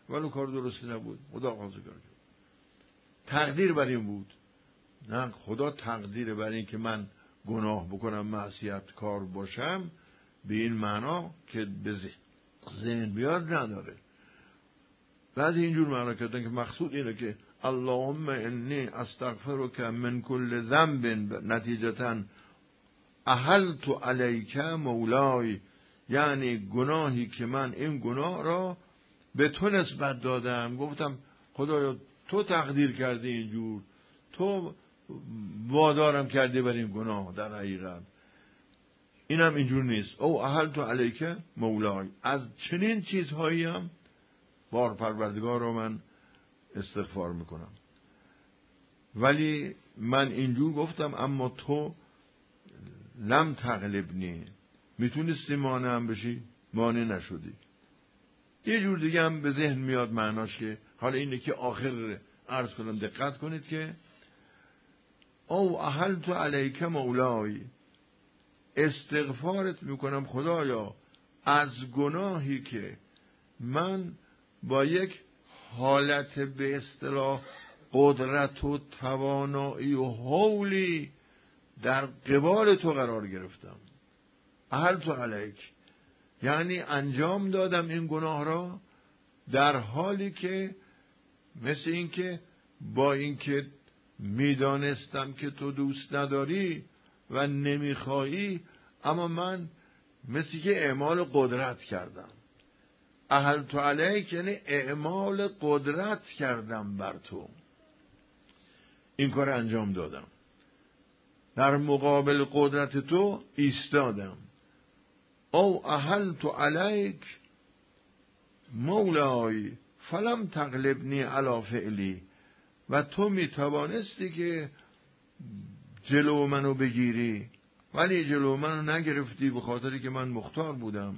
ولی کار درستی نبود، خدا خواستگار کرد. تقدیر بر این بود. نه، خدا تقدیر بر این که من گناه بکنم، معصیت کار باشم، به این معنا که به ذهن بیاد نداره. بعضی اینجور معنا کردن که مقصود اینه که اللهم انی استغفرک من کل ذنب، نتیجتاً احلت علیک مولای، یعنی گناهی که من این گناه را به تو نسبت دادم. گفتم خدایا تو تقدیر کردی اینجور، تو وادارم کردی بر این گناه. در حقیقت اینم اینجور نیست. او احلت علیک مولای، از چنین چیزهایی هم بار پروردگار رو من استغفار میکنم. ولی من اینجور گفتم اما تو لم تغلبنی، میتونستی مانع هم بشی، مانع نشدی. یه جور دیگه هم به ذهن میاد معناش که حالا اینه که آخر عرض کنم، دقت کنید که او احلت علیک مولای، استغفارت میکنم خدایا از گناهی که من با یک حالت به اصطلاح قدرت و توانایی و حولی در قبال تو قرار گرفتم. احلت علیک یعنی انجام دادم این گناه را در حالی که مثل این که با اینکه میدانستم که تو دوست نداری و نمیخوایی، اما من مثل که اعمال قدرت کردم. احلت علیک یعنی اعمال قدرت کردم بر تو، این کار انجام دادم، در مقابل قدرت تو ایستادم. او احلت علیک مولای فلم تغلبنی علی فعلی، و تو می توانستی که جلو منو بگیری ولی جلو منو نگرفتی، به خاطری که من مختار بودم.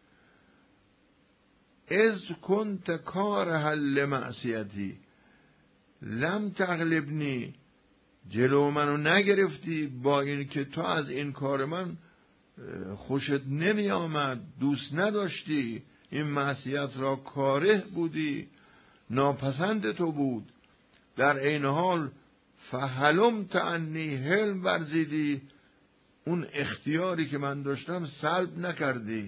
از کنت کارها لمعصیتی لم تغلبنی، جلو منو نگرفتی با این که تو از این کار من خوشت نمی آمد، دوست نداشتی، این معصیت را کاره بودی، ناپسند تو بود. در عین حال فحلمت عنی، حلم ورزیدی، اون اختیاری که من داشتم سلب نکردی.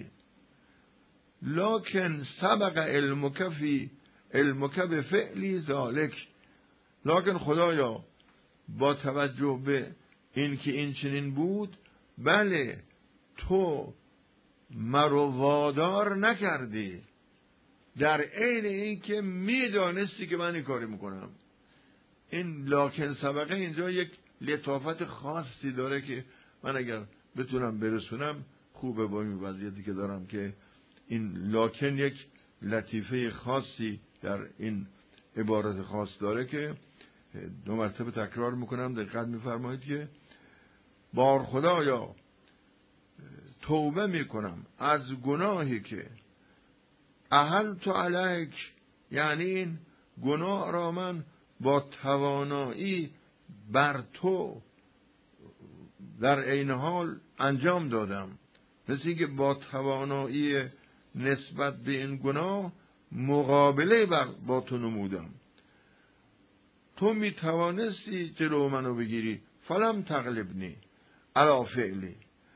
لکن سبق علمک فی علمک بفعلی ذالک، لکن خدایا با توجه به این که این چنین بود، بله تو مرو وادار نکردی، در عین این که میدانستی که من این کاری میکنم. این لکن سبقه اینجا یک لطافت خاصی داره که من اگر بتونم برسونم خوبه با این وضعیتی که دارم، که این لکن یک لطیفه خاصی در این عبارت خاص داره که دو مرتبه تکرار میکنم. دقت میفرمایید که بار خدایا توبه میکنم از گناهی که احلت علیک، یعنی این گناه را من با توانایی بر تو در عین حال انجام دادم، مثل که با توانایی نسبت به این گناه مقابله با تو نمودم. تو می توانستی جلو منو بگیری، فلم تغلبنی علی فعلی،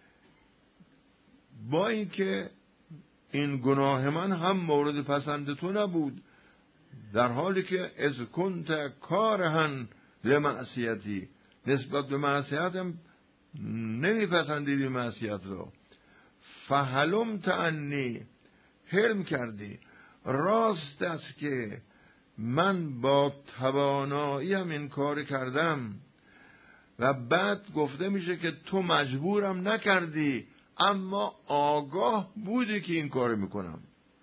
با اینکه این گناه من هم مورد پسند تو نبود، در حالی که از کنت کارهن لمعصیتی، نسبت به معصیتم نمیپسندیدی معصیت را. فحلمت عنی، حلم کردی. راست است که من با تواناییم این کار کردم، و بعد گفته میشه که تو مجبورم نکردی، اما آگاه بودی که این کار میکنم.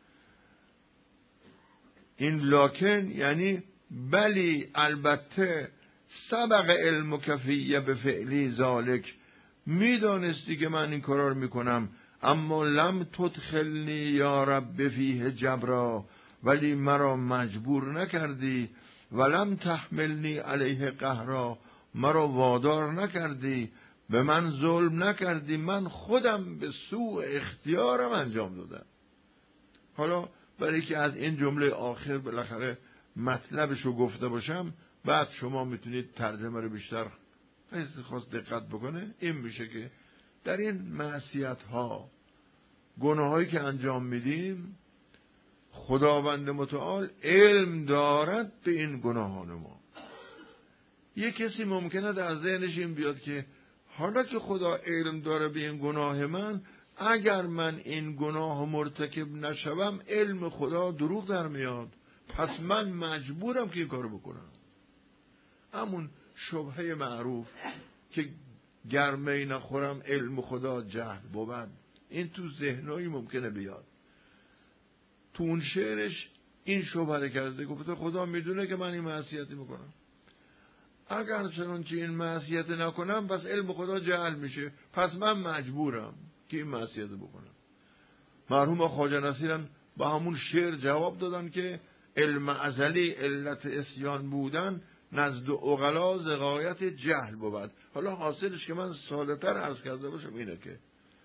این لکن یعنی بلی البته سبق علمک فی بفعلی ذالک، میدانستی که من این کار میکنم، اما لم تدخلنی یا رب فیه جبرا، ولی مرا مجبور نکردی، ولم تحملنی علیه قهرا، مرا وادار نکردی، به من ظلم نکردی، من خودم به سوء اختیارم انجام دادم. حالا برای که از این جمله آخر بالاخره مطلبشو گفته باشم، بعد شما میتونید ترجمه رو بیشتر کسی خواست دقت بکنه. این میشه که در این معصیت ها، گناه هایی که انجام میدیم، خداوند متعال علم دارد به این گناهان ما. یک کسی ممکنه در ذهنش این بیاد که حالا که خدا علم داره به این گناه من، اگر من این گناه مرتکب نشوم علم خدا دروغ در میاد، پس من مجبورم که این کارو بکنم. همون شبهه معروف که گرمه نخورم علم خدا جهل بود، این تو ذهنایی ممکنه بیاد. تو اون شعرش این شبهه کرده، گفته خدا میدونه که من این معصیتی میکنم، اگر چنانچه این معصیت نکنم پس علم خدا جهل میشه، پس من مجبورم که این معصیت بکنم. مرحوم خواجه نصیرم با همون شعر جواب دادن که علم ازلی علت عصیان بودن نزد عقلا ز غایت جهل بود. حالا حاصلش که من ساده‌تر عرض کرده باشم اینه که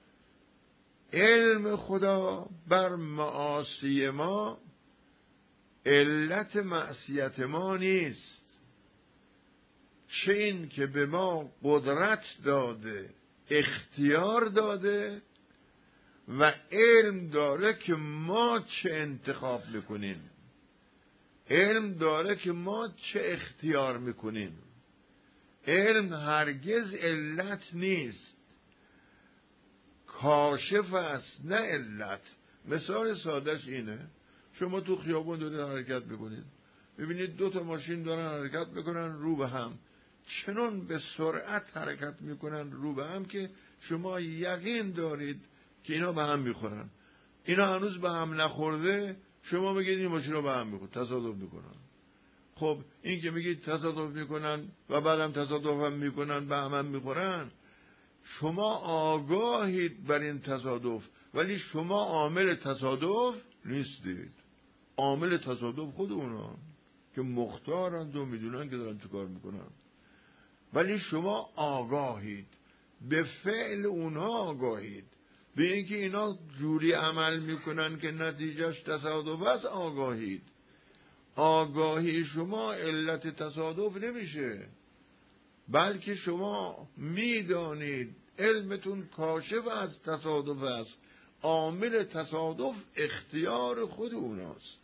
علم خدا بر معاصی ما علت معصیت ما نیست، چه این که به ما قدرت داده، اختیار داده و علم داره که ما چه انتخاب میکنیم، علم داره که ما چه اختیار میکنیم. علم هرگز علت نیست، کاشف است نه علت. مثال سادهش اینه، شما تو خیابون دارید حرکت میکنید، ببینید دو تا ماشین دارن حرکت میکنن رو به هم، چنان به سرعت حرکت میکنن رو به هم که شما یقین دارید که اینا به هم میخورن. اینا هنوز به هم نخورده، شما میگید این ماشین رو به هم میخورن، تصادف میکنن. خب این که میگید تصادف میکنن و بعدم تصادف هم میکنن به هم هم میخورن، شما آگاهید بر این تصادف، ولی شما عامل تصادف نیستید. عامل تصادف خود اونا که مختارند و میدونن که دارن چه کار میکنن، ولی شما آگاهید، به فعل اونها آگاهید، به اینکه اینا جوری عمل میکنن که نتیجهش تصادف است آگاهید. آگاهی شما علت تصادف نمیشه، بلکه شما میدانید علمتون کاشف از تصادف است، عامل تصادف اختیار خود اوناست.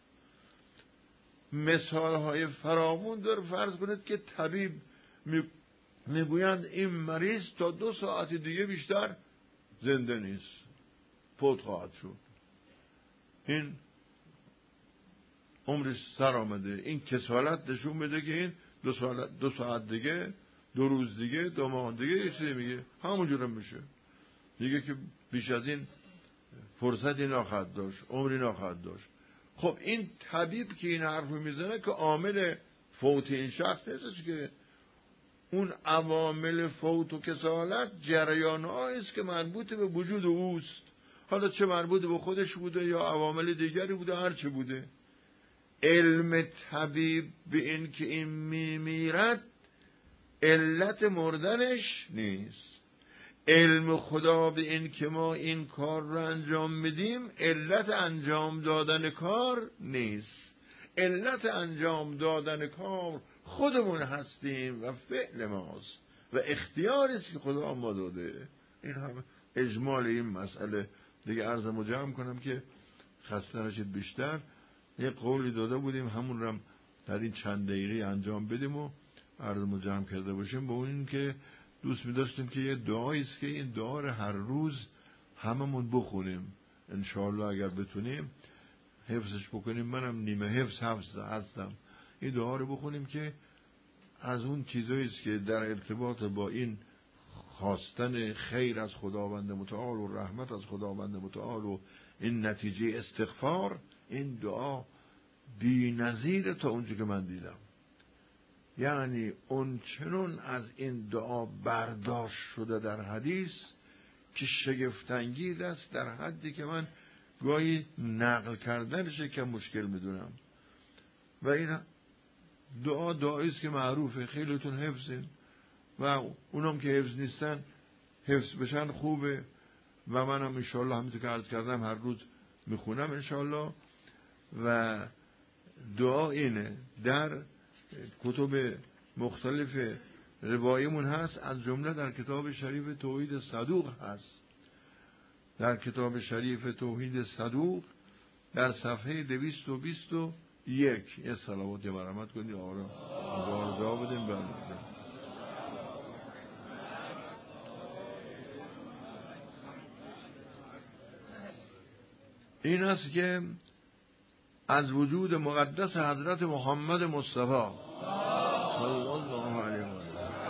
مثالهای فراوان داره. فرض کنید که طبیب میگویند این مریض تا دو ساعت دیگه بیشتر زنده نیست، فوت خواهد شد، این عمرش سر آمده. این کسالت نشون میده که این دو ساعت, دو ساعت دیگه، دو روز دیگه، دو ماه دیگه یه چیزی میگه، همونجوره میشه دیگه که بیش از این فرصتی نخواهد داشت، عمری نخواهد داشت. خب این طبیب که این حرف میزنه که عامل فوت این شخص نیست، که اون عوامل فوت و کسالت جریان‌هایی است که مربوط به وجود اوست، حالا چه مربوط به خودش بوده یا عوامل دیگری بوده، هر چه بوده. علم طبیب به این که این میمیرد علت مردنش نیست. علم خدا به این که ما این کار رو انجام میدیم علت انجام دادن کار نیست. علت انجام دادن کار خودمون هستیم و فعل ماست و اختیاری است که خدا ما داده. این هم اجمال این مسئله دیگه. عرضمو جمع کنم که خسته نشید بیشتر. یک قولی داده بودیم همون رو در این چند دقیقه انجام بدیم و عرضمو جمع کرده باشیم. با این که دوست می داشتیم که یه دعایی است که این دعا رو هر روز هممون بخونیم انشاءالله، اگر بتونیم حفظش بکنیم. منم نیمه حفظ حفظ هستم. این دعا رو بخونیم که از اون چیزایی است که در ارتباط با این خواستن خیر از خداوند متعال و رحمت از خداوند متعال و این نتیجه استغفار، این دعا بی نظیر تا اونجا که من دیدم. یعنی اون چنون از این دعا برداشت شده در حدیث که شگفت‌انگیز است، در حدی که من گاهی نقل کردنش که مشکل میدونم. و این دعا دعایی است که معروفه، خیلیتون حفظین و اونام که حفظ نیستن حفظ بشن خوبه. و منم انشالله همینطور که عرض کردم هر روز میخونم انشالله. و دعا اینه. در کتب مختلف روایمون هست، از جمله در کتاب شریف توحید صدوق هست. در کتاب شریف توحید صدوق در صفحه دویست و بیست و یک یه صلوات یا برحمت کنید آقا هزار دعا بدیم برمونده. این است که از وجود مقدس حضرت محمد مصطفی صلی الله علیه و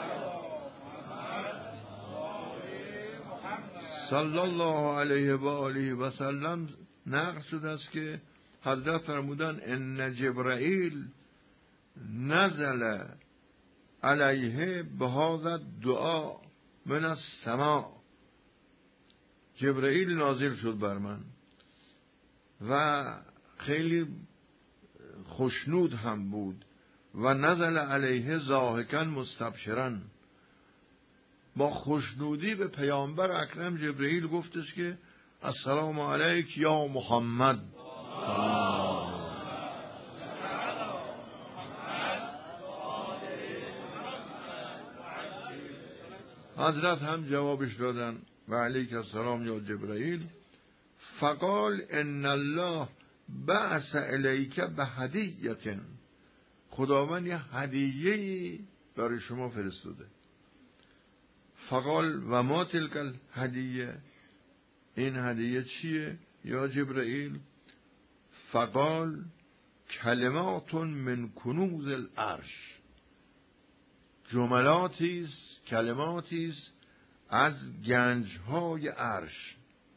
صلی الله علیه و آله و سلم نقل شده است که حضرت فرمودن ان جبرائیل نزل علیه بهذا الدعاء من السماء. جبرائیل نازل شد بر من و خیلی خوشنود هم بود و نزل علیه ضاحکا مستبشرا. با خوشنودی به پیامبر اکرم جبرئیل گفتش که السلام علیک یا محمد. حضرت هم جوابش دادن و علیک السلام یا جبرئیل. فقال ان الله بعث الیک بهدیه، خداوند یه هدیه‌ای برای شما فرستاده. فقال و ما تلک الهدیه، این هدیه چیه یا جبرئیل؟ فقال کلمات من کنوز العرش، جملاتی است، کلماتی است از گنج‌های عرش.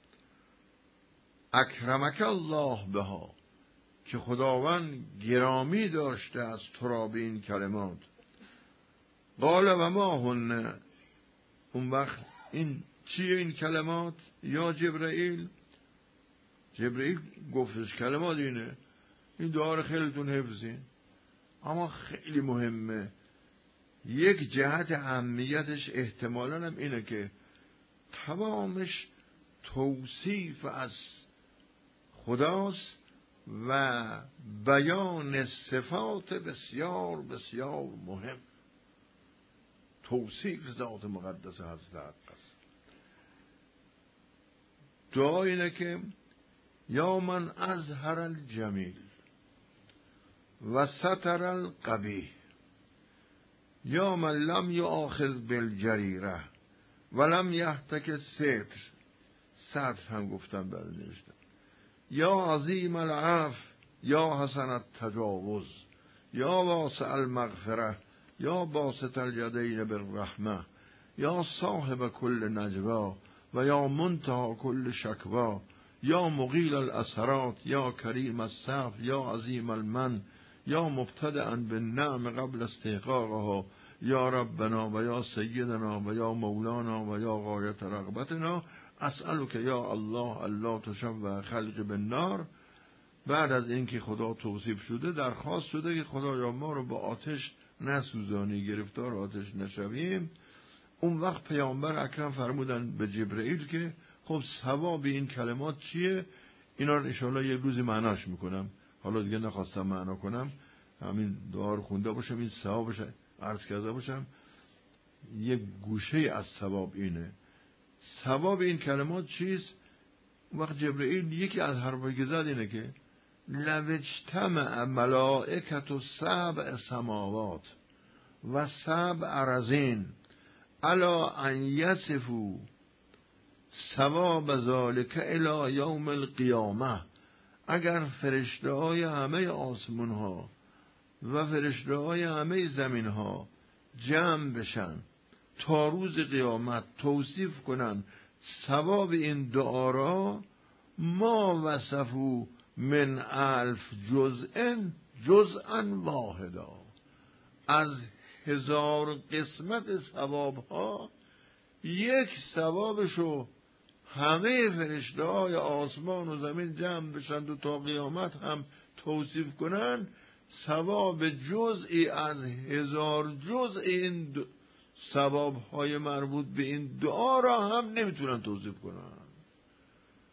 اکرمک الله بها، که خداوند گرامی داشته از تو را به این کلمات. قال و ما هن، اون وقت این چیه این کلمات یا جبرئیل؟ جبرئیل گفتش کلمات اینه، این دعا رو خیلیتون حفظین، اما خیلی مهمه. یک جهت اهمیتش احتمالاً هم اینه که تمامش توصیف از خداست و بیان صفات بسیار بسیار مهم. توصیف ذات مقدس حضرت است. دعا اینه که یا من اظهر الجمیل و ستر القبیح، یا من لم یؤاخذ بالجریره و لم یهتک ستر، ستر هم گفتم بعد نوشتم، یا عظیم العفو یا حسن التجاوز یا واسع المغفره یا باسط الیدین بالرحمه یا صاحب کل نجوا و یا منتهى کل شکوا یا مقیل الاسرات یا کریم الصف یا عظیم المن یا مبتدئا بالنعم قبل استحقاقها یا ربنا و یا سیدنا و یا مولانا و یا غایت رغبتنا اسألک یا الله الله تشوه خلق بالنار. بعد از اینکه خدا توصیف شده درخواست شده که خدایا ما رو با آتش نسوزانی، گرفتار آتش نشویم. اون وقت پیامبر اکرم فرمودن به جبرئیل که خب ثواب این کلمات چیه؟ اینا رو انشاءالله یه روزی معناش میکنم، حالا دیگه نخواستم معنا کنم، همین دعا رو خونده باشم، این ثوابش عرض کرده باشم. یه گوشه از ثواب اینه. ثواب این کلمات چیست؟ وقت جبرئیل یکی از حرفایی که زد اینه که لو اجتمع ملائکة و سبع سماوات و سبع ارضین الا ان یصفوا ثواب ذلک الی یوم القیامه، اگر فرشته های همه آسمون ها و فرشته های همه زمین ها جمع بشن تا روز قیامت توصیف کنن ثواب این دعا را، ما وصفو من الف جزء جزءا واحدا، از هزار قسمت ثواب ها یک ثوابشو همه فرشته های آسمان و زمین جمع بشند و تا قیامت هم توصیف کنن، ثواب جزئی از هزار جزء این ثواب های مربوط به این دعا را هم نمیتونن توصیف کنن.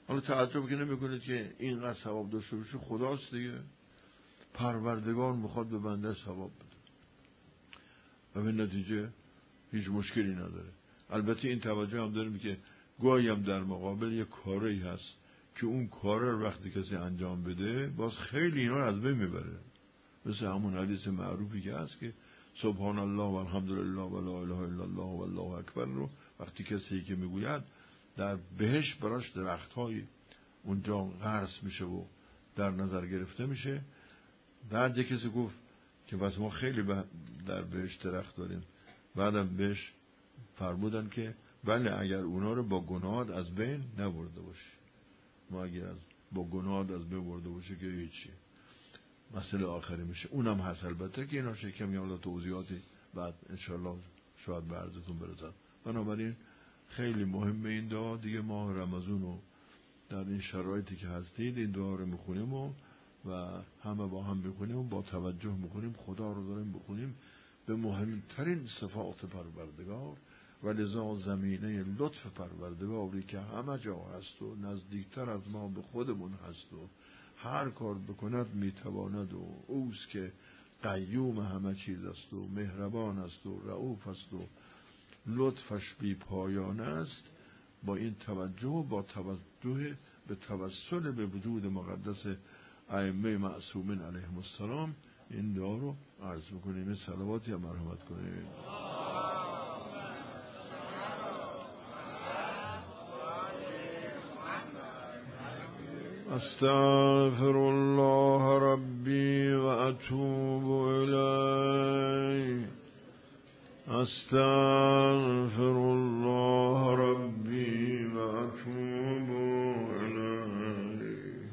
حالا تعجب که نمیکنید که اینقدر ثواب داشته باشه، خداست دیگه. پروردگار میخواد به بنده ثواب بده و به نتیجه هیچ مشکلی نداره. البته این توجه هم داریم که گاهی هم در مقابل یک کاری هست که اون کار رو وقتی کسی انجام بده باز خیلی اینا رو از بین میبره، مثل همون حدیث معروفی که هست که سبحان الله و الحمدلله و لا اله الا الله و الله اکبر رو وقتی کسی که میگوید در بهشت براش درخت‌های اونجا غرس میشه و در نظر گرفته میشه. بعد یک کسی گفت که بس ما خیلی در بهشت درخت داریم، بعدم بهش فرمودن که بله اگر اونا رو با گناهات از بین نبرده باشی، ما اگر از با گناهات از بین برده باشه که هیچی، مسئله آخری میشه. اونم هست البته که اینا شکم یا توضیحاتی بعد انشالله شاید به عرضتون برسد. بنابراین خیلی مهمه این دعا دیگه. ماه رمضان رو در این شرایطی که هستید این دعا رو میخونیم و و همه با هم بخونیم و با توجه میخونیم، خدا رو داریم بخونیم به مهمترین صفات پروردگار و لذا زمینه لطف پروردگاری که همه جا هست و نزدیکتر از ما به خودمون هست و هر کار بکند میتواند و اوست که قیوم همه چیز است و مهربان است و رؤوف است و لطفش بی پایان است. با این توجه با توجه به توسل به وجود مقدس ائمه معصومین علیهم السلام این دعا رو عرض میکنیم. صلواتی هم مرحمت کنیم. استغفر الله ربی و اتوب الیه. استغفر الله ربی و اتوب الیه.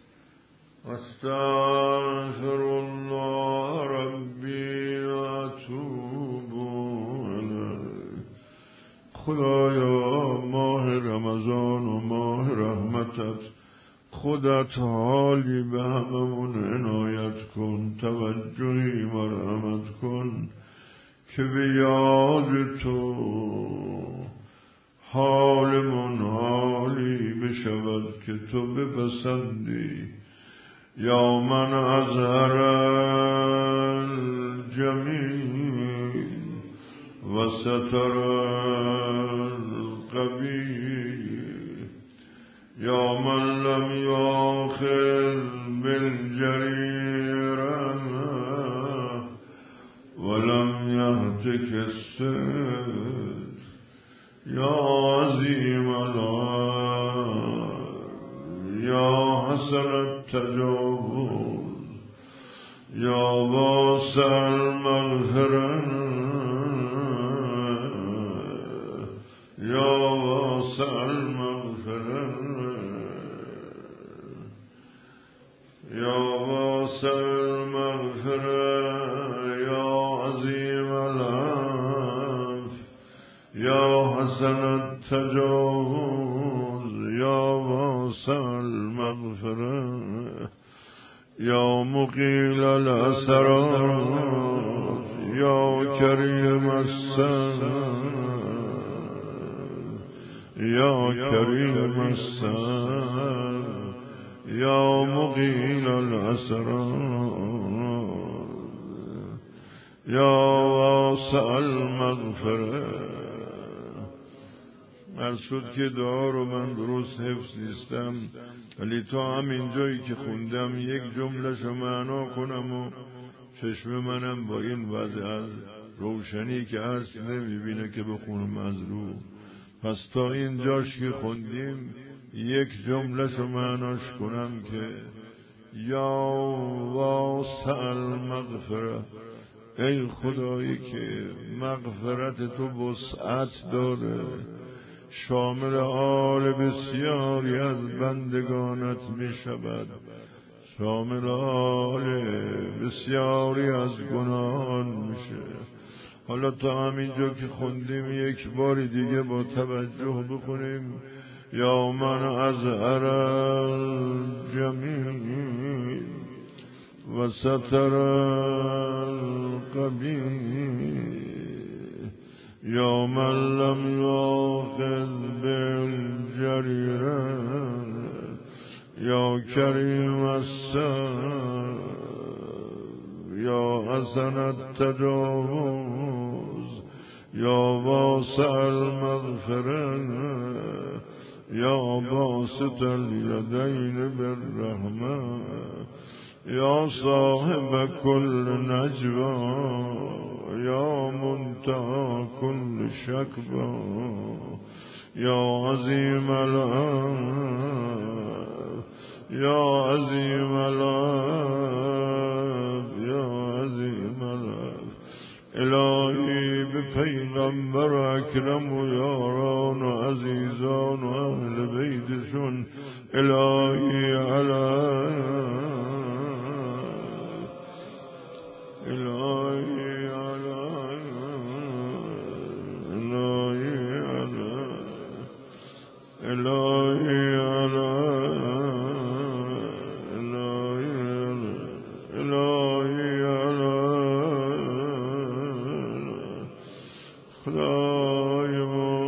استغفر الله ربی و اتوب الیه. خدایا ماه رمضان و ماه رحمتت خودت حالی به هممون عنایت کن، توجهی مرحمت کن که به یاد تو حالمون حالی بشود که تو بپسندی. یا من اظهر الجمیل و ستر القبیح، یا من لم یاخذ بالجریرة ولم یهتک الستر، یا عظیم العرش، یا حسن التجاوز، یا واسع المغفرة، یا واسع المغفرة، یا واسع المغفرة، یا عظیم العفو، یا حسن التجاوز، یا واسع المغفرة، یا مقیل الأسرات، یا کریم السلام، یا کریم السلام، یا مقیل الأسرار، یا واسع المغفرة. هر شد که دعا رو من درست حفظ نیستم، ولی تا همین جایی که خوندم یک جمله شو معنا کنم و چشم منم با این وضع از روشنی که هست نمیبینه که بخونم از رو. پس تا این جاش که خوندیم یک جمله شو معناش کنم که یا واسع المغفرة، ای خدایی که مغفرت تو وسعت داره، شامل حال بسیاری از بندگانت می شود، شامل حال بسیاری از گناهان میشه. حالا تا همینجا که خوندیم یک بار دیگه با توجه بخونیم. یا من اظهر الجمیل و ستر القبیح، یا من لم یاخذ بالجریرة یا کریم السر یا حسن التجاوز یا واسع المغفره یا باسط الیدین بالرحمه یا صاحب كل نجوى یا منتهى كل شکوى یا عظیم العفو یا عظیم العفو یا عظیم العفو الهی به پیغمبر اکرم و یاران و عزیزان و اهل بیتشون الهی علیه الهی علیه الهی علیه الهی علیه خدای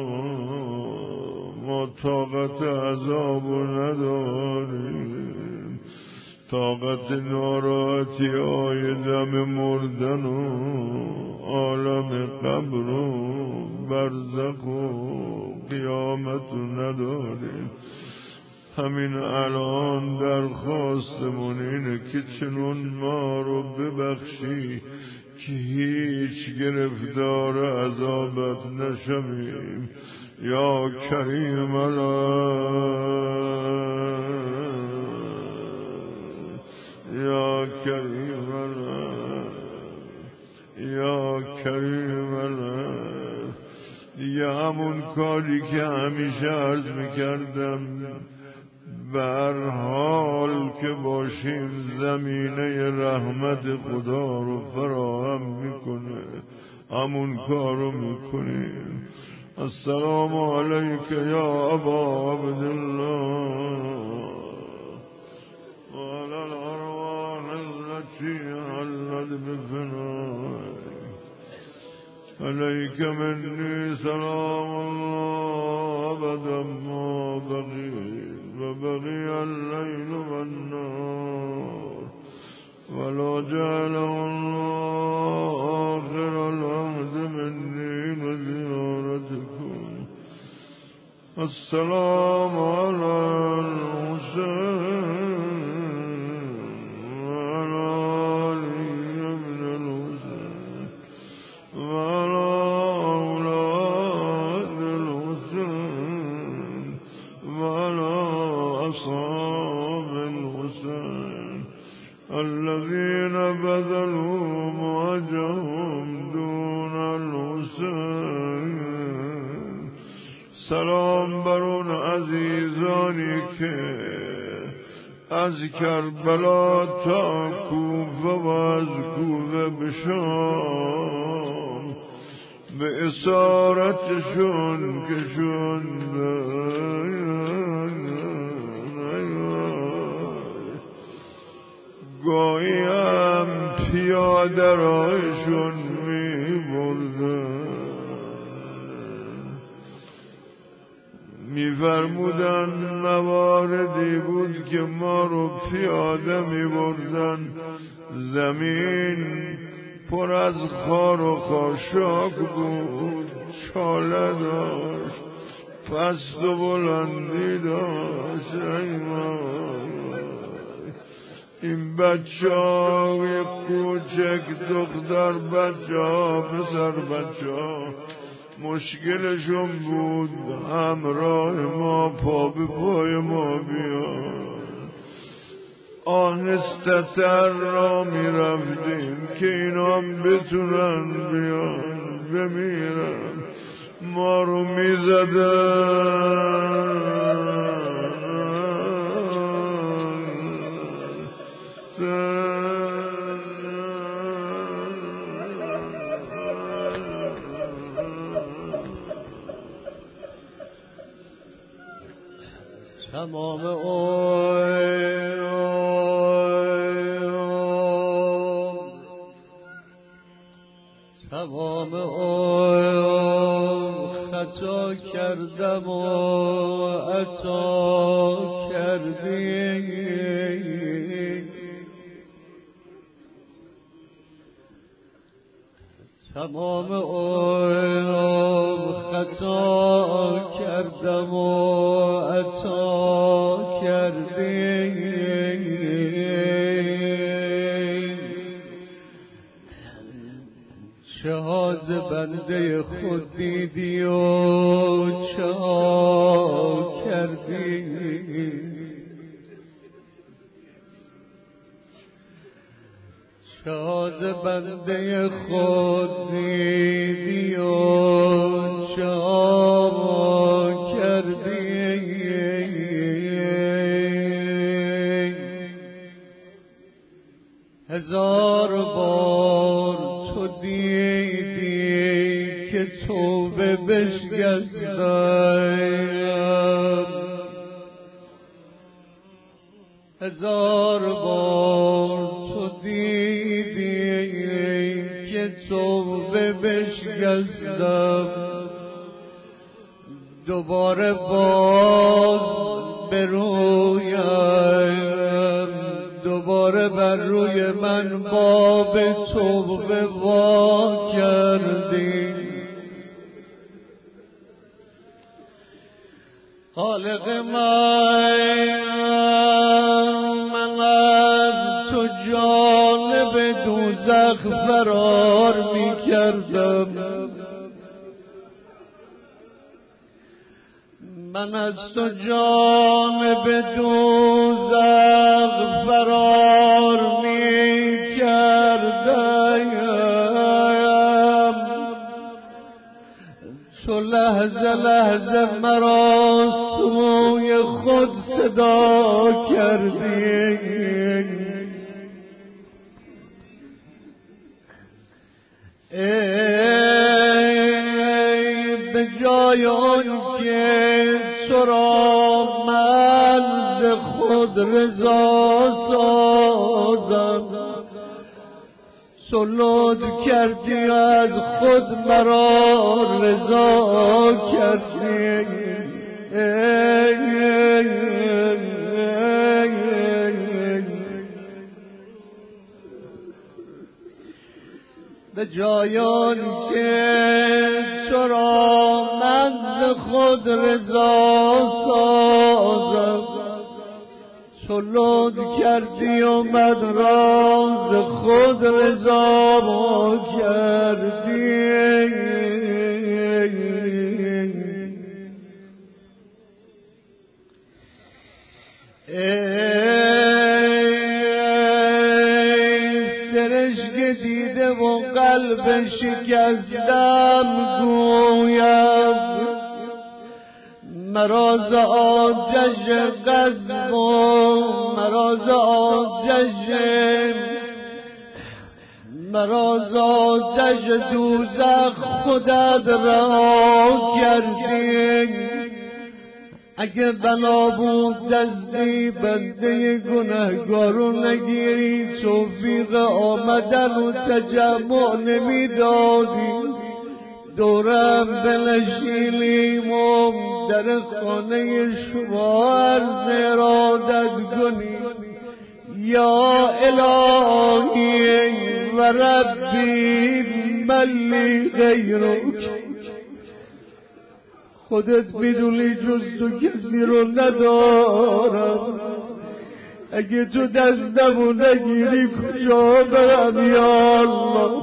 ما طاقت عذاب نداریم، طاقت ناراحتی های دم مردن و عالم قبر و برزخ و قیامت نداریم. همین الان درخواستمون اینه که چنون ما رو ببخشی که هیچ گرفتار عذابت نشویم. یا کریم الله یا کریم الله یا کریم الله. دیگه همون کاری که همیشه عرض میکردم، به هر حال که باشیم زمینه رحمت خدا رو فراهم میکنه، همون کارو میکنیم. السلام علیک یا ابا عبدالله و علی الارواح التي حلت بفنائك علیک منی سلام الله ابدا ما بقیت و بقی اللیل و النهار ولا جعله الله آخر العهد منی و زیارتكم. السلام علی الحسین الذين بذلوا موجهم دون الحسين. سلام بر اون عزیزانی که از کربلا تا کوفه و از کوفه به شام به اسارتشون کشونده. گاهی هم پیاده رایشون می بردن، می فرمودن مواردی بود که ما رو پیاده می بردن، زمین پر از خار و خاشاک بود، چاله داشت، پست و بلندی داشت. این بچه های کوچک، دختر بچه ها، پسر بچه ها، مشکلشون بود همراه ما پا به پای ما بیان. آهسته تر را می رفتیم که اینا هم بتونن بیان بمیرن. ما رو می زدن، تمام عمر تمام عمر خطا کردم و عطا کردی. تمام عمرم خطا کردم و عطا کردی، چه حاز بنده خود دیدی و چه ها کردی، چه حاز بنده خود دیدی و چه ها کردی. هزار بار تو دیدی که توبه بشکستم، هزار بار تو دیدی که توبه بشکستم، دوباره باز به رویم، دوباره بر روی من باب توبه وا کردی. خالق من، من از تو جانب دوزخ فرار می کردم، من از تو جانب دوزخ فرار می کردم، تو لحظه لحظه مرا سوی خود صدا کردی. ای به جای آن که تو را من ز خود رضا سازم، تو لطف کردی از خود مرا رضا کردی. به جای آن که تو را من ز خود رضا سازم، تو لطف کردی و من را ز خود رضا کردی. سرشک دیده و قلب شکستم گویم، مراز آتش غضب و مراز آتش مراز آتش دوزخ خودت رها کردی. اگه بنا بود دستی بنده گنهگارو نگیری، توفیق آمدن و تجمع نمیدادی، دورم بنشینیم و در خانه شما عرض ارادت کنی. یا الهی و ربی ملی غیرک، خودت میدونی جز تو کسی رو ندارم، اگه تو دستمو نگیری کجا برم یا الله.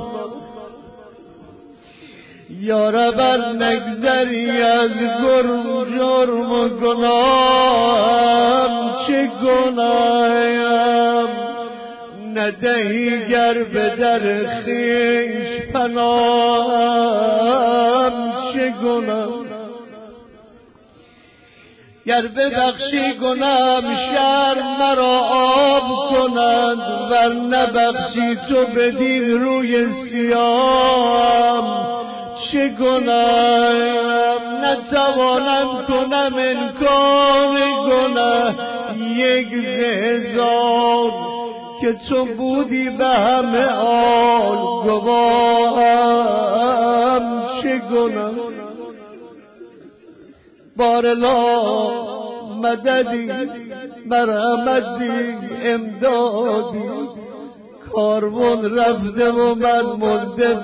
یا رب نگذری از گرم جرم و گناهم، چه گناهم ندهی گر به در خویش پناهم، چه گناهم گر ببخشی گناهم شرم مرا آب کنند، ور نبخشی تو بدین روی سیام، چه گناهم نتوانم کنم انکار گناه یک هزار، که تو بودی به همه آل گواهم، چه گناه. بارلا مددی مرحمتی امدادی، کاروان رفته و من مونده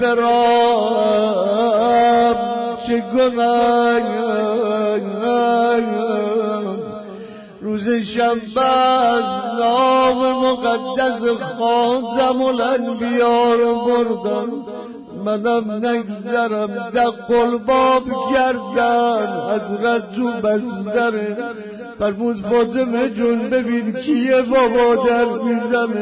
برام چه گناهم روز شنبه از نام مقدس خاتم الانبیا رو بردن منم نگذرم دق الباب کردن حضرت تو بستره فرمود فاطمه جون ببین کیه بابا در میزنه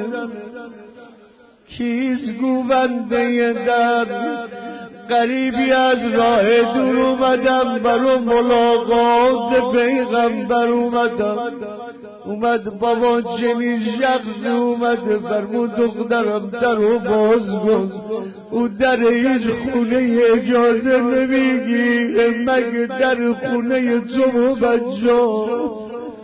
کیست گوونده در قریبی از راه دور اومدم برو ملاقات پیغمبر اومدم اومد بابا چنین شخص اومد فرمود دخترم درو باز کن او در هیچ خونه اجازه نمیگیره مگه در خونه تو و بچه‌ات.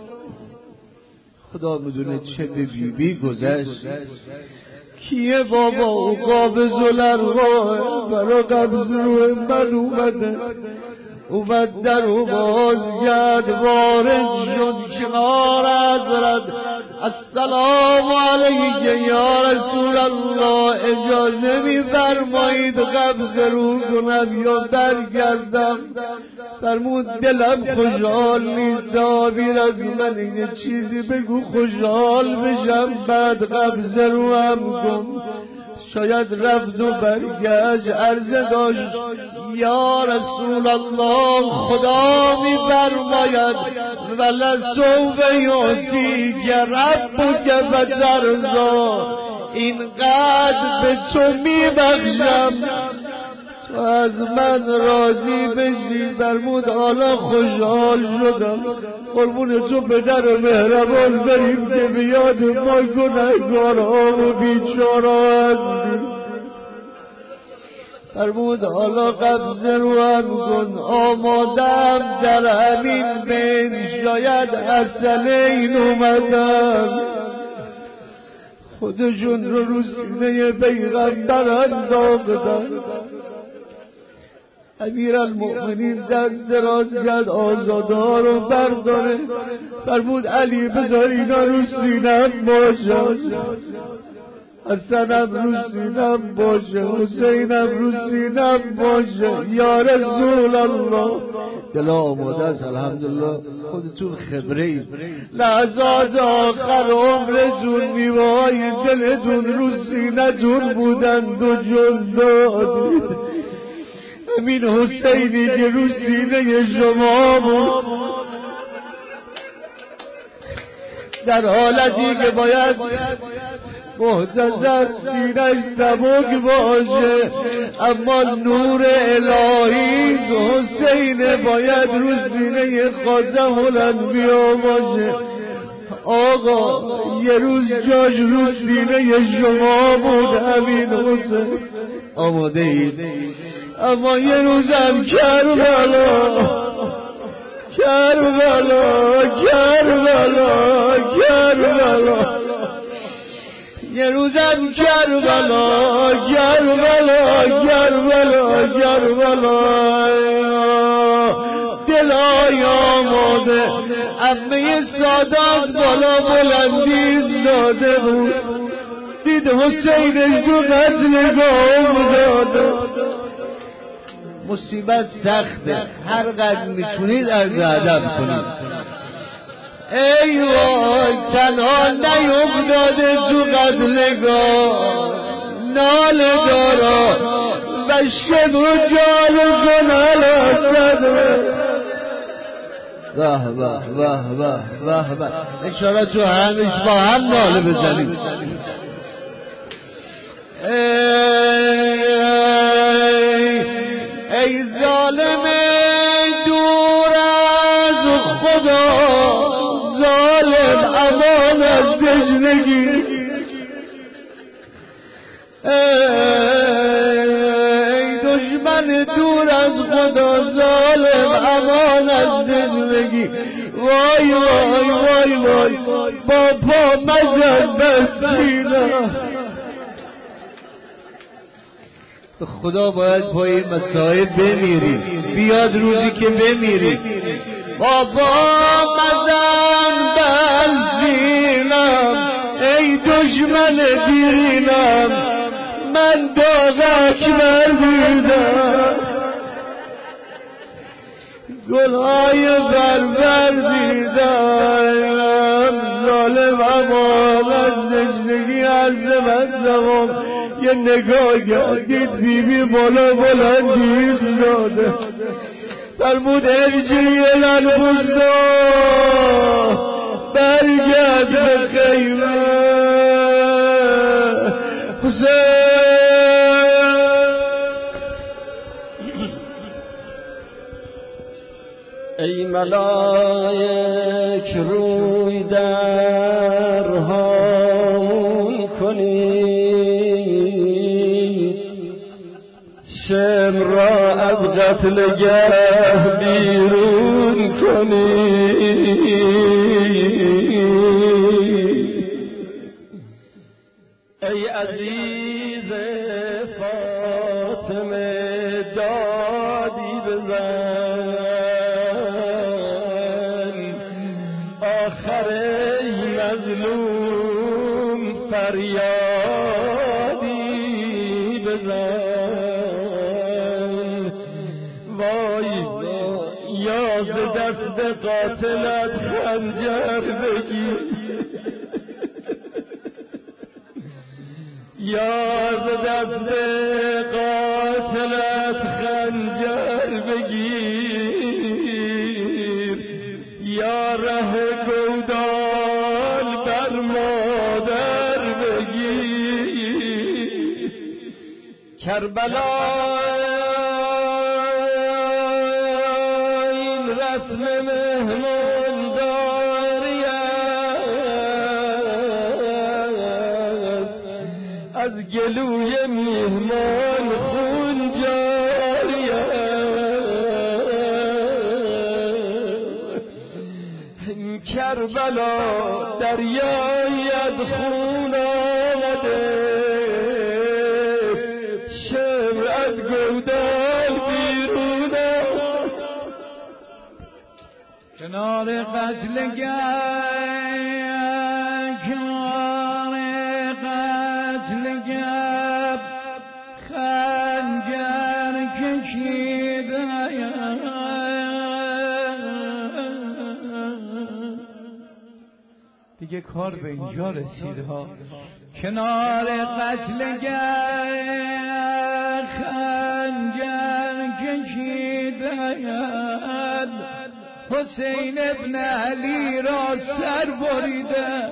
خدا میدونه چه به بیبی گذشت. کیه بابا او قابض الارواح برا قبض روی من اومده اومد در او باز کرد وارد شد کنار حضرت السلام علیک یا رسول الله اجازه میفرمایید قبض رو کنم یا برگردم فرمود دلم خوشحال نیست تعبیر از من یه چیزی بگو خوشحال بشم بعد قبض رو هم کن شاید رفت و برگشت عرضه داشت یا رسول الله خدا می فرماید ولسوف یعطیک ربک فترضی اینقدر به تو می بخشم تو از من راضی بشی فرمود حالا خوشحال شدم قربون تو پدر مهربان بریم که بیاد ما گنه‌کارها و بیچاره‌ها هستیم فرمود حالا قبض رو هم کن آمادم در همین بین شاید حسنین اومدن خودشون رو رو سینه پیغمبر انداختن امیرالمؤمنین دست دراز کرد آزادها رو برداره فرمود علی بذار اینا رو سینم باشه حسنم رو سینم باشه حسینم رو سینم باشه یا رسول الله دل آماده است الحمدلله خودتون خبره اید لحظات آخر عمرتون میوهای دلتون رو سینتون بودند و جون دادید امین حسینی که رو سینه شما بود در حالتی که باید محتضر سینه‌اش سبک باشه اما نور الهی حسین باید رو سینه خاتم الانبیا باشه آقا یه روز جاش رو سینه شما بود امین حسین آماده اید اما یه روزم کربلا کربلا کربلا کربلا یه روزم کربلا کربلا کربلا کربلا دلای آماده عمه سادات بالا بلندی زاده بود دید حسینش دو قتل گام داده مصیبت سخته هر قدر میتونید از ادب کنید ای وای تنها نیفتاده تو قتلگاه ناله دارا و شب و جال زنال اصده واه واه واه واه واه واه انشاءالله تو همش با هم ناله بزنید ای ظالم دور از خدا ظالم امان از دژنگی ای دشمن دور از خدا ظالم امان از دژنگی وای وای وای وای با پا مزد بسینا خدا باید پای مسائل بمیری بیاد روزی که بمیری بابا مزن بزینم ای دشمن دیرینم داغک بردیدم گلهای بربر دیدم ظالم اما از نشنگی عرض بندم یه نگاه گردید بیبی بالا بلندی زاده فرمود ارجی الالبوزا برگرد به خیمه حسین ای ملائک روی درهامون کنید شم را از قتلگاه بیرون کنید ای عزیز فاطمه دادی بزن آخر ای مظلوم فریادی بزن وای یا ز دست قاتلت خنجر بگیر یا ز دست قاتلت خنجر بگیر یا ره گودال بر مادر بگیر کربلا این رسم مهمان داری از گلوی میهمان خون جاری کربلا دریای از خون آمده شمر از گودال بیرون کنار قتلگاه کنار قتلگاه خنجر کشیده دیگه کار به اینجا رسید ها کنار قتلگاه خنجر کشیده حسین ابن علی را سر بریده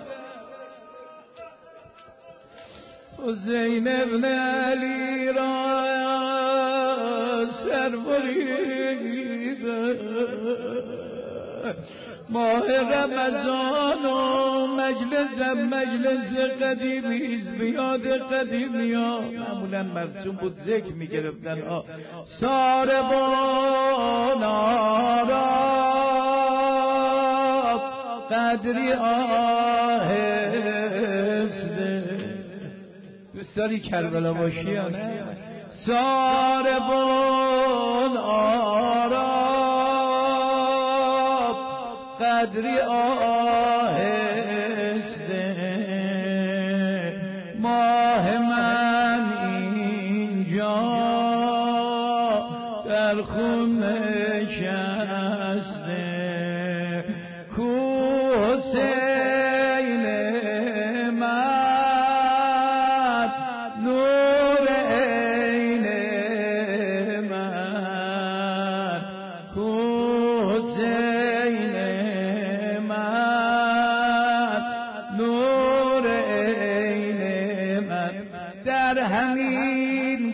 حسین ابن علی را سر بریده ماه رمضان و مجلس مجلس قدیمی است بیاد قدیمی ها معمولا مرسوم بود ذکر می گرفتن ها ساربان آراب قدری آهسته دوست داری کربلا باشی یا نه ساربان آراب قدری آهسته ماه من اینجا در خون نشسته کو حسین من نور عین من کو حسین در همین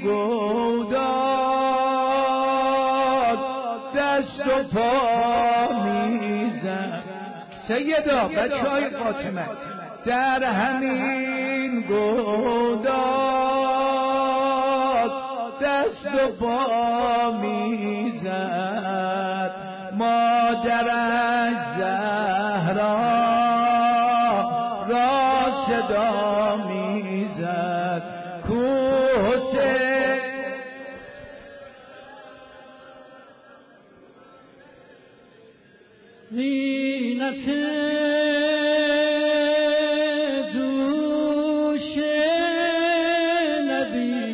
گودال دست و پا میزن سیدا بچه های فاطمه در همین گودال دست و پا میزد مادرش زهرا را صدا میزد کو حسین زینت دوش نبی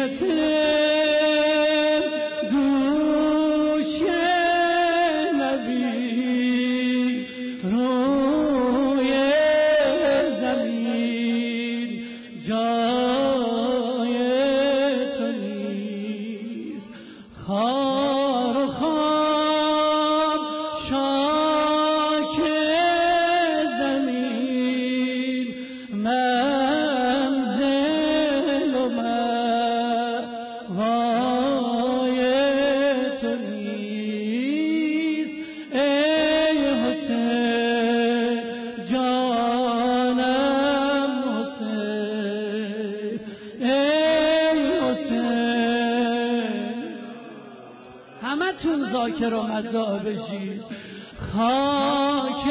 ذاکر و مدعا بشید خاک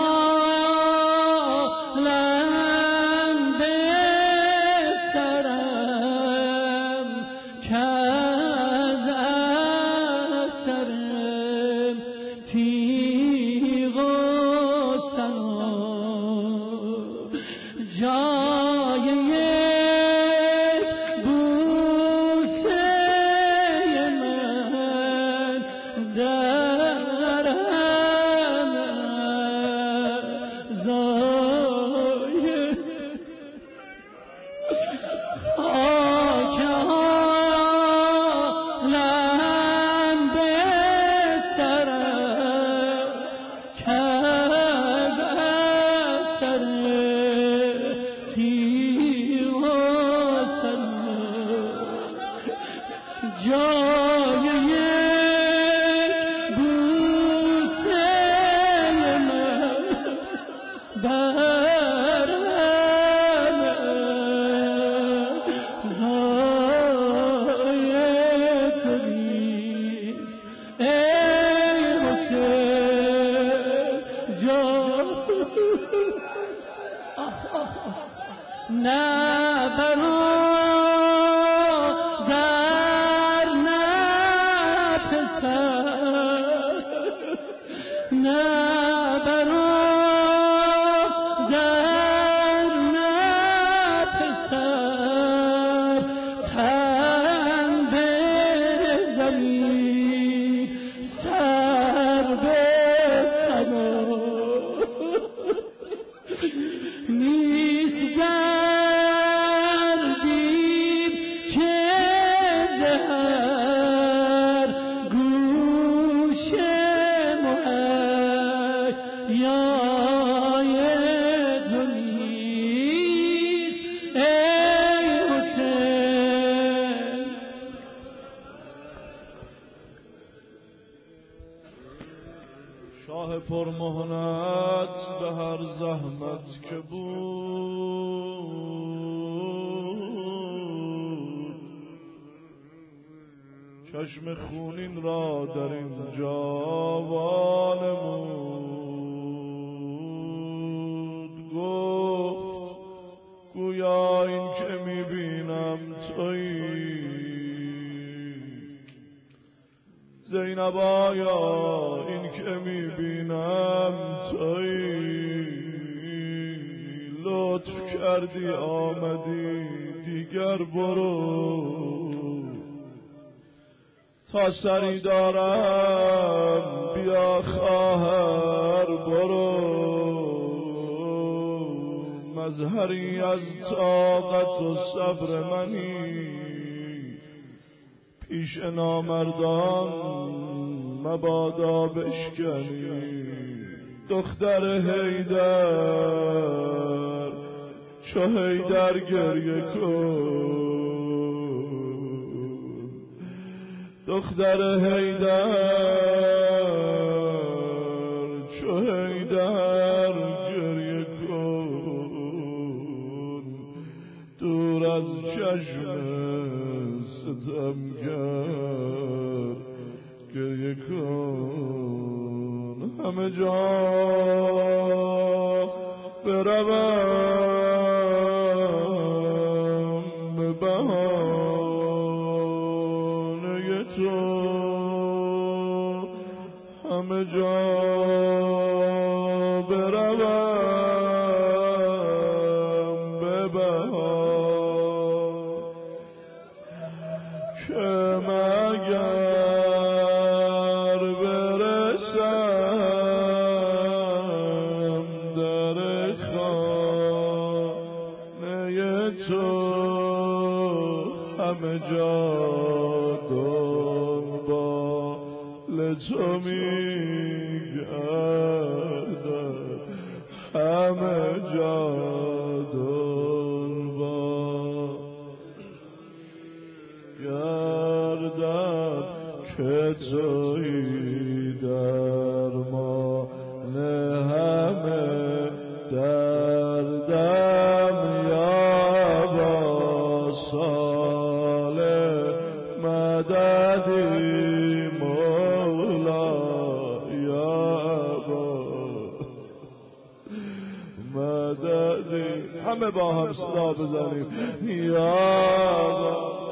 عالم بسترم که از اثرم تیغ و سنا جای یک بوسه من در زای خاک عالم بسترم که از اثر تیغ و سنا جای یک بوسه من بر زای تو نیست ای حسین جان نه برادر نه پسر نه برادر نه پسر تن به زمین سر به سما نیست گردید که زهر گوش مهیای تو نیست ای حسین شاه پرمهنت به هر زحمت که بود چشم خونین را در اینجا وانمود گفت گویا این که میبینم تویی زینب آیا این که میبینم تویی لطف کردی آمدی دیگر برو تا سری دارم بیا خواهر برو مظهری از طاقت و صبر منی پیش نامردان مبادا بشکنی دختر حیدر چو حیدر گریه کن دختر حیدر چو حیدر گریه کن دور از چشم ستمگر گریه کن همه جا بروم به بهانه تو همه جا بروم به بهانه اگر برسم در خانه تو همه جا دنبال تو میگردم همه جا دنبال گردم که تویی درمان همه دردم یا با سال مددی مولا یا با مددی همه با هم صدا بزنیم یا با